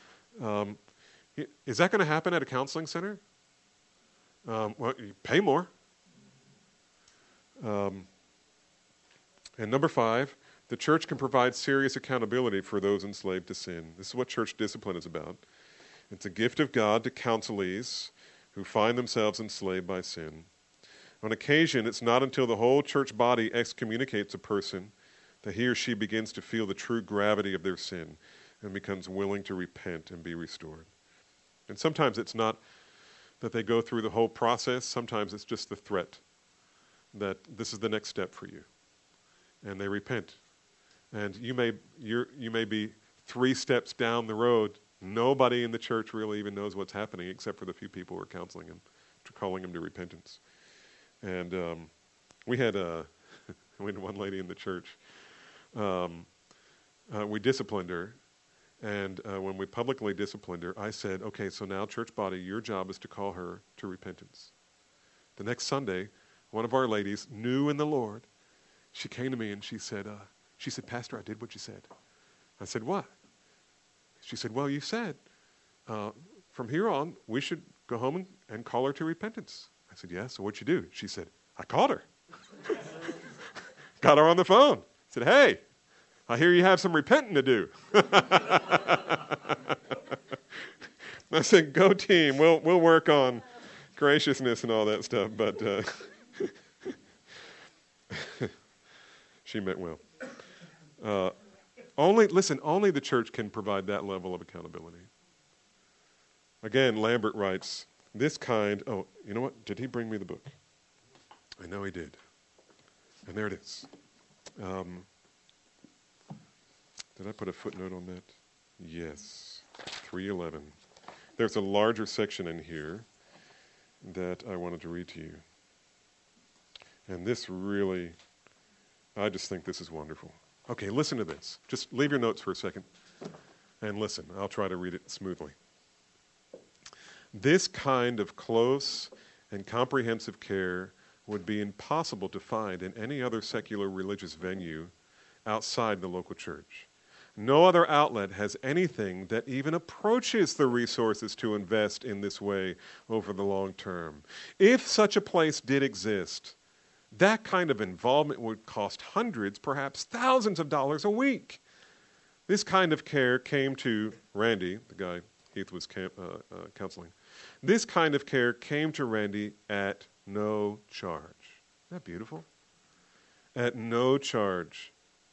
Speaker 1: Is that going to happen at a counseling center? Well, you pay more. And number 5, the church can provide serious accountability for those enslaved to sin. This is what church discipline is about. It's a gift of God to counselees who find themselves enslaved by sin. On occasion, it's not until the whole church body excommunicates a person that he or she begins to feel the true gravity of their sin and becomes willing to repent and be restored. And sometimes it's not that they go through the whole process. Sometimes it's just the threat that this is the next step for you. And they repent. And you may be 3 steps down the road. Nobody in the church really even knows what's happening except for the few people who are counseling him, calling him to repentance. And we had one lady in the church. We disciplined her. And when we publicly disciplined her, I said, okay, so now church body, your job is to call her to repentance. The next Sunday, one of our ladies, new in the Lord, she came to me and she said, Pastor, I did what you said. I said, what? She said, well, you said, from here on, we should go home and call her to repentance. I said, yeah, so what'd you do? She said, I called her. Got her on the phone. Said, hey, I hear you have some repenting to do. I said, go team. We'll work on graciousness and all that stuff. But she meant well. Only the church can provide that level of accountability. Again, Lambert writes, oh, you know what? Did he bring me the book? I know he did. And there it is. Did I put a footnote on that? Yes, 311. There's a larger section in here that I wanted to read to you. And this really, I just think this is wonderful. Okay, listen to this. Just leave your notes for a second and listen. I'll try to read it smoothly. This kind of close and comprehensive care would be impossible to find in any other secular religious venue outside the local church. No other outlet has anything that even approaches the resources to invest in this way over the long term. If such a place did exist, that kind of involvement would cost hundreds, perhaps thousands of dollars a week. This kind of care came to Randy, the guy Heath was counseling. This kind of care came to Randy at no charge. Isn't that beautiful? At no charge.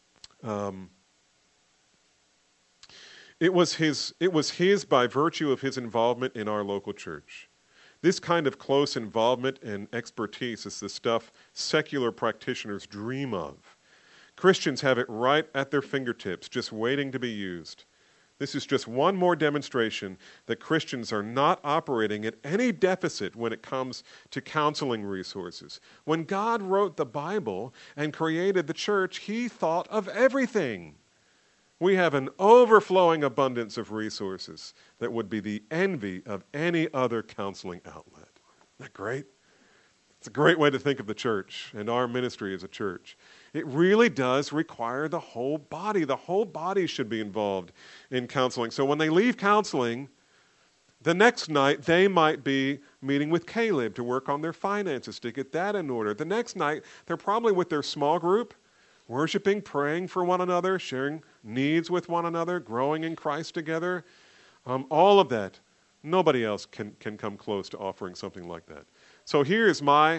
Speaker 1: It was his by virtue of his involvement in our local church. This kind of close involvement and expertise is the stuff secular practitioners dream of. Christians have it right at their fingertips, just waiting to be used. This is just one more demonstration that Christians are not operating at any deficit when it comes to counseling resources. When God wrote the Bible and created the church, He thought of everything. We have an overflowing abundance of resources that would be the envy of any other counseling outlet. Isn't that great? It's a great way to think of the church and our ministry as a church. It really does require the whole body. The whole body should be involved in counseling. So when they leave counseling, the next night they might be meeting with Caleb to work on their finances, to get that in order. The next night, they're probably with their small group, worshiping, praying for one another, sharing needs with one another, growing in Christ together. All of that. Nobody else can come close to offering something like that. So here's my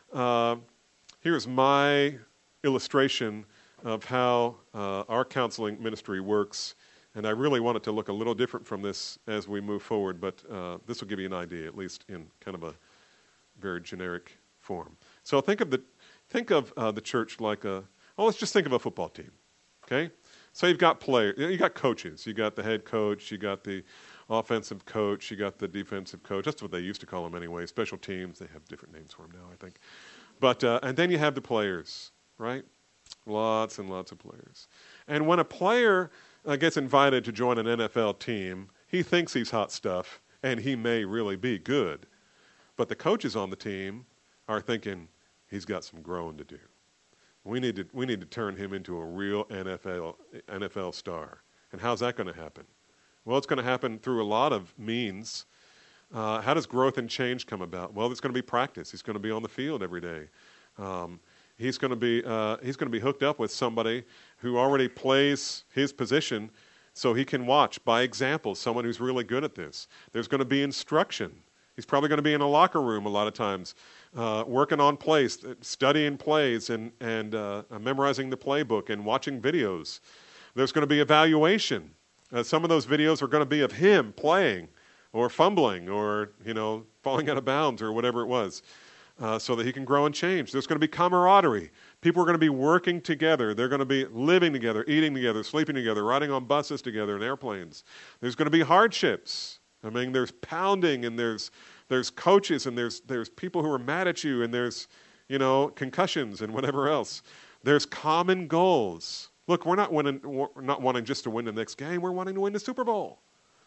Speaker 1: illustration of how our counseling ministry works. And I really want it to look a little different from this as we move forward, but this will give you an idea, at least in kind of a very generic form. So think of the church like let's just think of a football team, okay? So you've got players, you got coaches, you got the head coach, you got the offensive coach, you got the defensive coach. That's what they used to call them anyway. Special teams, they have different names for them now, I think. But and then you have the players, right? Lots and lots of players. And when a player gets invited to join an NFL team, he thinks he's hot stuff, and he may really be good. But the coaches on the team are thinking he's got some growing to do. We need to turn him into a real NFL star. And how's that going to happen? Well, it's going to happen through a lot of means. How does growth and change come about? Well, it's going to be practice. He's going to be on the field every day. He's going to be hooked up with somebody who already plays his position, so he can watch by example someone who's really good at this. There's going to be instruction. He's probably going to be in a locker room a lot of times, working on plays, studying plays, and memorizing the playbook and watching videos. There's going to be evaluation. Some of those videos are going to be of him playing or fumbling or, falling out of bounds or whatever it was, so that he can grow and change. There's going to be camaraderie. People are going to be working together. They're going to be living together, eating together, sleeping together, riding on buses together and airplanes. There's going to be hardships. I mean, there's pounding, and there's coaches, and there's people who are mad at you, and there's, concussions and whatever else. There's common goals. Look, we're not wanting just to win the next game. We're wanting to win the Super Bowl.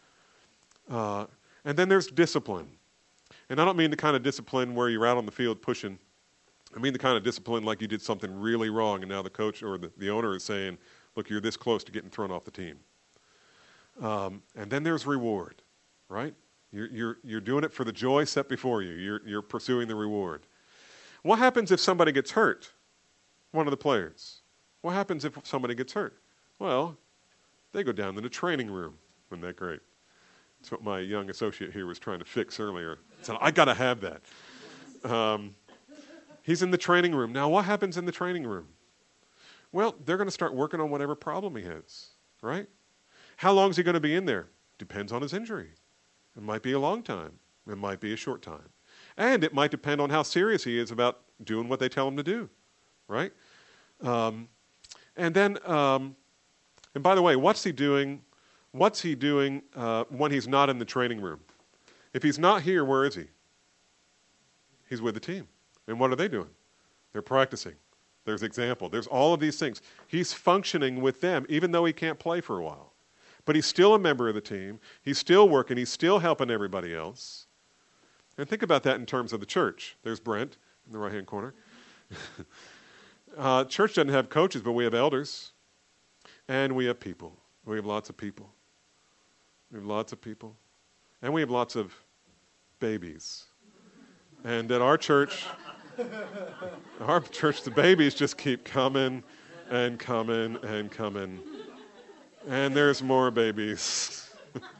Speaker 1: And then there's discipline. And I don't mean the kind of discipline where you're out on the field pushing. I mean the kind of discipline like you did something really wrong, and now the coach or the owner is saying, look, you're this close to getting thrown off the team. And then there's reward, right? You're doing it for the joy set before you. You're pursuing the reward. What happens if somebody gets hurt? One of the players. What happens if somebody gets hurt? Well, they go down to the training room. Isn't that great? That's what my young associate here was trying to fix earlier. He said, I got to have that. He's in the training room. Now, what happens in the training room? Well, they're going to start working on whatever problem he has, right? How long is he going to be in there? Depends on his injury. It might be a long time. It might be a short time. And it might depend on how serious he is about doing what they tell him to do, right? And by the way, what's he doing when he's not in the training room? If he's not here, where is he? He's with the team. And what are they doing? They're practicing. There's example. There's all of these things. He's functioning with them, even though he can't play for a while. But he's still a member of the team. He's still working. He's still helping everybody else. And think about that in terms of the church. There's Brent in the right-hand corner. Church doesn't have coaches, but we have elders. And we have people. We have lots of people. We have lots of people. And we have lots of babies. And at our church, the babies just keep coming and coming and coming. And there's more babies.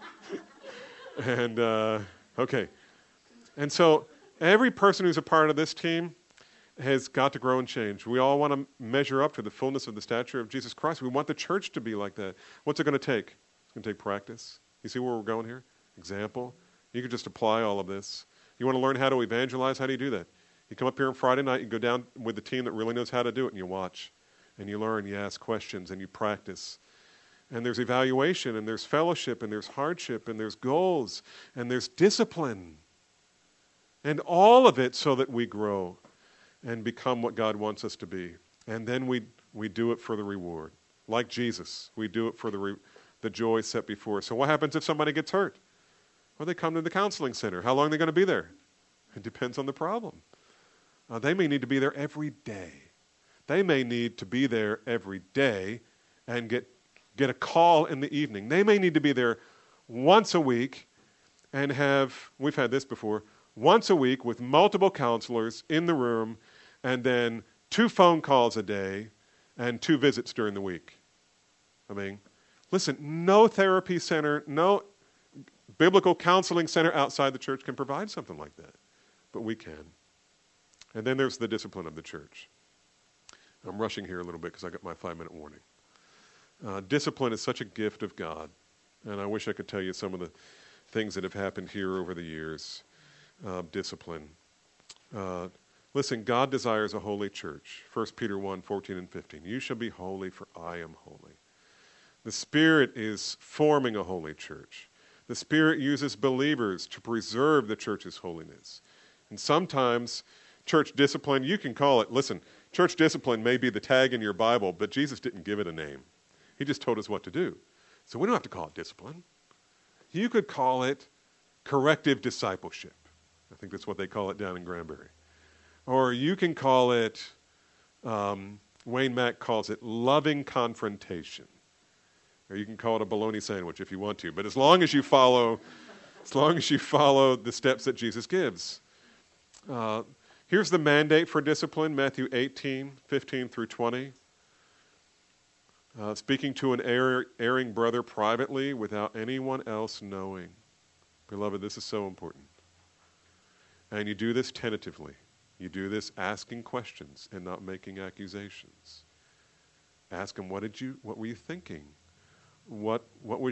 Speaker 1: And, okay. And so every person who's a part of this team has got to grow and change. We all want to measure up to the fullness of the stature of Jesus Christ. We want the church to be like that. What's it going to take? It's going to take practice. You see where we're going here? Example. You can just apply all of this. You want to learn how to evangelize? How do you do that? You come up here on Friday night, you go down with the team that really knows how to do it, and you watch, and you learn, you ask questions, and you practice. And there's evaluation, and there's fellowship, and there's hardship, and there's goals, and there's discipline. And all of it so that we grow and become what God wants us to be. And then we do it for the reward. Like Jesus, we do it for the joy set before us. So what happens if somebody gets hurt? Well, they come to the counseling center. How long are they going to be there? It depends on the problem. They may need to be there every day. They may need to be there every day and get a call in the evening. They may need to be there once a week and we've had this before, once a week with multiple counselors in the room, and then 2 phone calls a day and 2 visits during the week. I mean, listen, no therapy center, no biblical counseling center outside the church can provide something like that. But we can. And then there's the discipline of the church. I'm rushing here a little bit because I got my 5-minute warning. Discipline is such a gift of God. And I wish I could tell you some of the things that have happened here over the years. Discipline. Listen, God desires a holy church. 1 Peter 1, 14 and 15. You shall be holy, for I am holy. The Spirit is forming a holy church. The Spirit uses believers to preserve the church's holiness. And sometimes church discipline, you can call it, listen, church discipline may be the tag in your Bible, but Jesus didn't give it a name. He just told us what to do. So we don't have to call it discipline. You could call it corrective discipleship. I think that's what they call it down in Granbury. Or you can call it, Wayne Mack calls it loving confrontation. Or you can call it a bologna sandwich if you want to. But as long as you follow the steps that Jesus gives. Here's the mandate for discipline, Matthew 18, 15 through 20. Speaking to an erring brother privately without anyone else knowing. Beloved, this is so important. And you do this tentatively. You do this asking questions and not making accusations. Ask them, what were you thinking? What were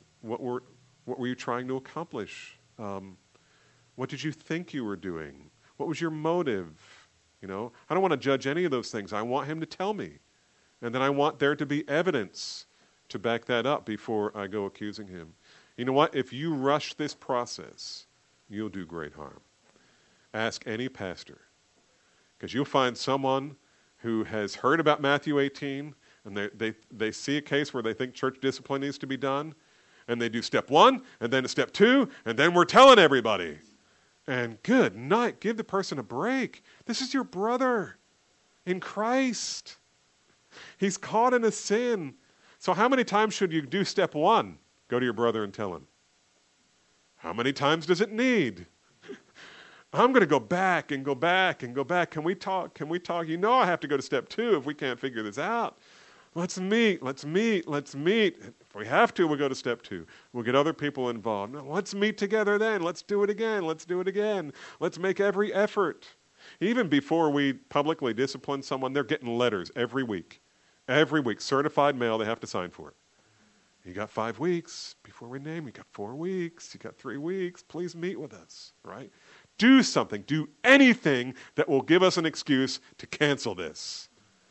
Speaker 1: you trying to accomplish? What did you think you were doing? What was your motive? I don't want to judge any of those things. I want him to tell me. And then I want there to be evidence to back that up before I go accusing him. You know what? If you rush this process, you'll do great harm. Ask any pastor. Because you'll find someone who has heard about Matthew 18, and they see a case where they think church discipline needs to be done, and they do step 1, and then step 2, and then we're telling everybody. And good night. Give the person a break. This is your brother in Christ. He's caught in a sin. So how many times should you do step 1? Go to your brother and tell him. How many times does it need? I'm going to go back and go back and go back. Can we talk? Can we talk? You know I have to go to step 2 if we can't figure this out. Let's meet. Let's meet. Let's meet. If we have to, we'll go to step 2. We'll get other people involved. No, let's meet together then. Let's do it again. Let's do it again. Let's make every effort. Even before we publicly discipline someone, they're getting letters every week. Every week. Certified mail, they have to sign for it. You got 5 weeks before we name. You got 4 weeks. You got 3 weeks. Please meet with us, right? Do something. Do anything that will give us an excuse to cancel this.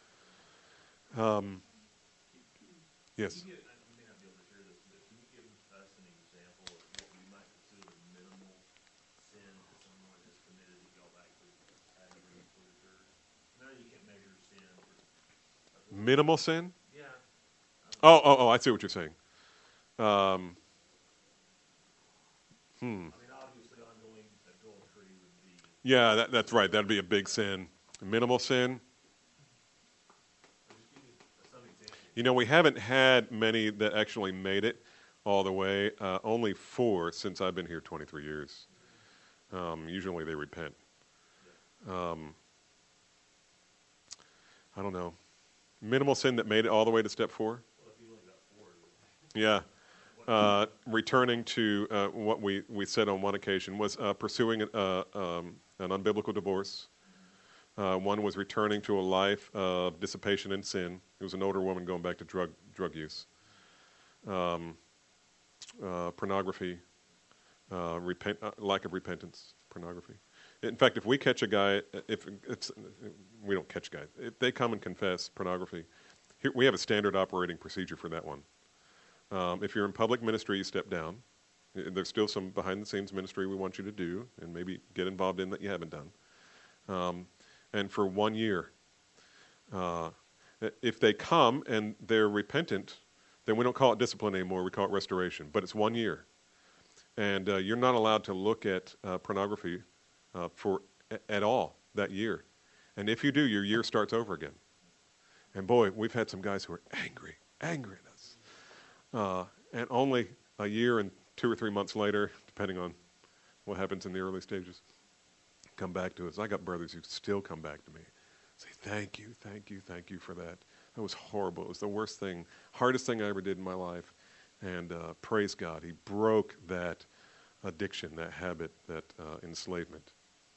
Speaker 1: Yes.
Speaker 2: You may not be able to share this, but can you give us an example of what we might consider a minimal sin that someone has committed that y'all actually had agreement for the church? Now you can measure sin.
Speaker 1: Minimal sin?
Speaker 2: Yeah.
Speaker 1: Oh, I see what you're saying.
Speaker 2: I mean, obviously, ongoing adultery would be.
Speaker 1: Yeah, that's right. That'd be a big sin. Minimal sin.
Speaker 2: Just give me some examples.
Speaker 1: You know, we haven't had many that actually made it all the way. Only 4 since I've been here 23 years. Usually they repent. I don't know. Minimal sin that made it all the way to step 4?
Speaker 2: Well, if you only got 4.
Speaker 1: Yeah. Returning to what we said on one occasion was pursuing an unbiblical divorce. One was returning to a life of dissipation and sin. It was an older woman going back to drug use. Pornography, lack of repentance, pornography. In fact, if we catch a guy, we don't catch guys. If they come and confess pornography, here, we have a standard operating procedure for that one. If you're in public ministry, you step down. There's still some behind-the-scenes ministry we want you to do and maybe get involved in that you haven't done. And for 1 year, if they come and they're repentant, then we don't call it discipline anymore. We call it restoration. But it's 1 year. And you're not allowed to look at pornography at all that year. And if you do, your year starts over again. And boy, we've had some guys who are angry at us. And only a year and 2 or 3 months later, depending on what happens in the early stages, come back to us. I got brothers who still come back to me, say, thank you for that. That was horrible. It was the worst thing, hardest thing I ever did in my life. And praise God, he broke that addiction, that habit, that enslavement.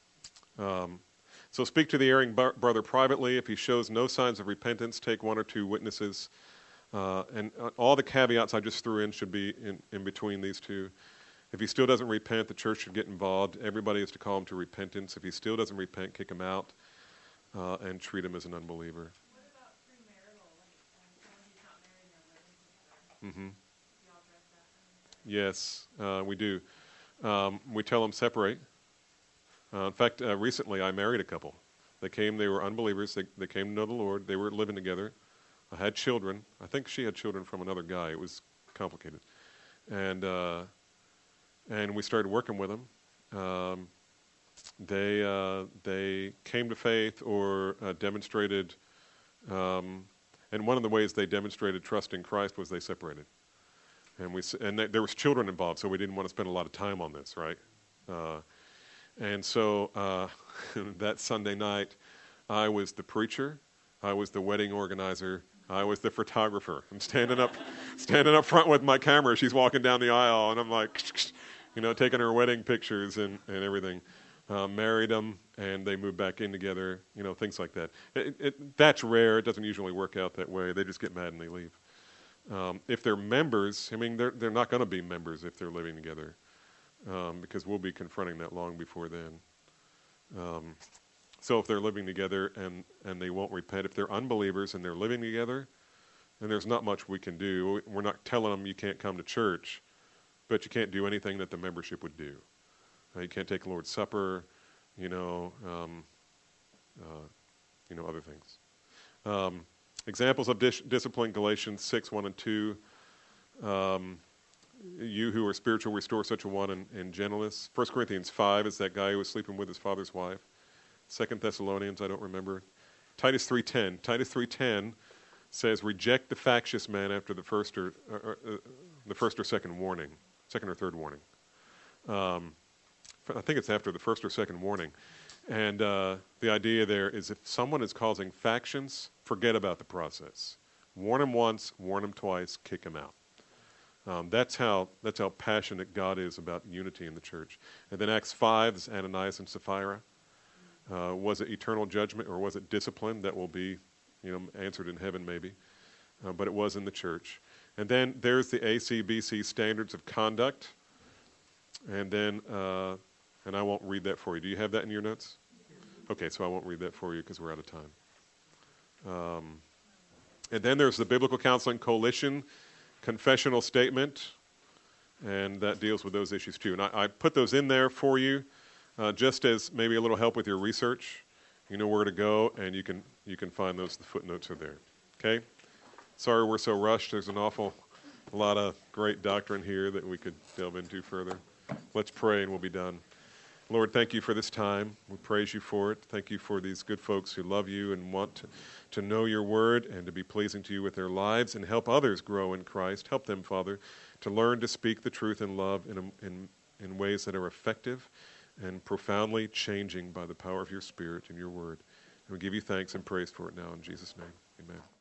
Speaker 1: So speak to the erring brother privately. If he shows no signs of repentance, take 1 or 2 witnesses. And all the caveats I just threw in should be in between these two. If he still doesn't repent, the church should get involved. Everybody is to call him to repentance. If he still doesn't repent, kick him out and treat him as an unbeliever.
Speaker 3: What about premarital, like somebody's not married and they're living together? Do y'all address that?
Speaker 1: Yes, we do. We tell them separate. In fact, recently I married a couple. They were unbelievers. They came to know the Lord. They were living together. I had children. I think she had children from another guy. It was complicated. And we started working with them. They came to faith or demonstrated, and one of the ways they demonstrated trust in Christ was they separated. And there was children involved, so we didn't want to spend a lot of time on this, right? And so that Sunday night, I was the preacher, I was the wedding organizer, I was the photographer. I'm standing up front with my camera. She's walking down the aisle, and I'm like, taking her wedding pictures and everything. Married them, and they moved back in together. Things like that. That's rare. It doesn't usually work out that way. They just get mad and they leave. If they're members, they're not going to be members if they're living together, because we'll be confronting that long before then. So if they're living together and they won't repent, if they're unbelievers and they're living together, then there's not much we can do. We're not telling them you can't come to church, but you can't do anything that the membership would do. You can't take the Lord's Supper, other things. Examples of discipline, Galatians 6, 1 and 2. You who are spiritual, restore such a one in gentleness. 1 Corinthians 5 is that guy who was sleeping with his father's wife. 2 Thessalonians, I don't remember. Titus 3:10. Titus 3:10 says, reject the factious man after the first or second warning, second or third warning. I think it's after the first or second warning. And the idea there is if someone is causing factions, forget about the process. Warn them once, warn them twice, kick them out. That's how passionate God is about unity in the church. And then Acts 5 is Ananias and Sapphira. Was it eternal judgment or was it discipline that will be, answered in heaven maybe? But it was in the church. And then there's the ACBC standards of conduct. And then, and I won't read that for you. Do you have that in your notes? Okay, so I won't read that for you because we're out of time. And then there's the Biblical Counseling Coalition confessional statement, and that deals with those issues too. And I put those in there for you just as maybe a little help with your research. You know where to go, and you can find those. The footnotes are there. Okay? Sorry we're so rushed. There's a lot of great doctrine here that we could delve into further. Let's pray and we'll be done. Lord, thank you for this time. We praise you for it. Thank you for these good folks who love you and want to know your word and to be pleasing to you with their lives and help others grow in Christ. Help them, Father, to learn to speak the truth in love in ways that are effective and profoundly changing by the power of your Spirit and your word. And we give you thanks and praise for it now in Jesus' name. Amen.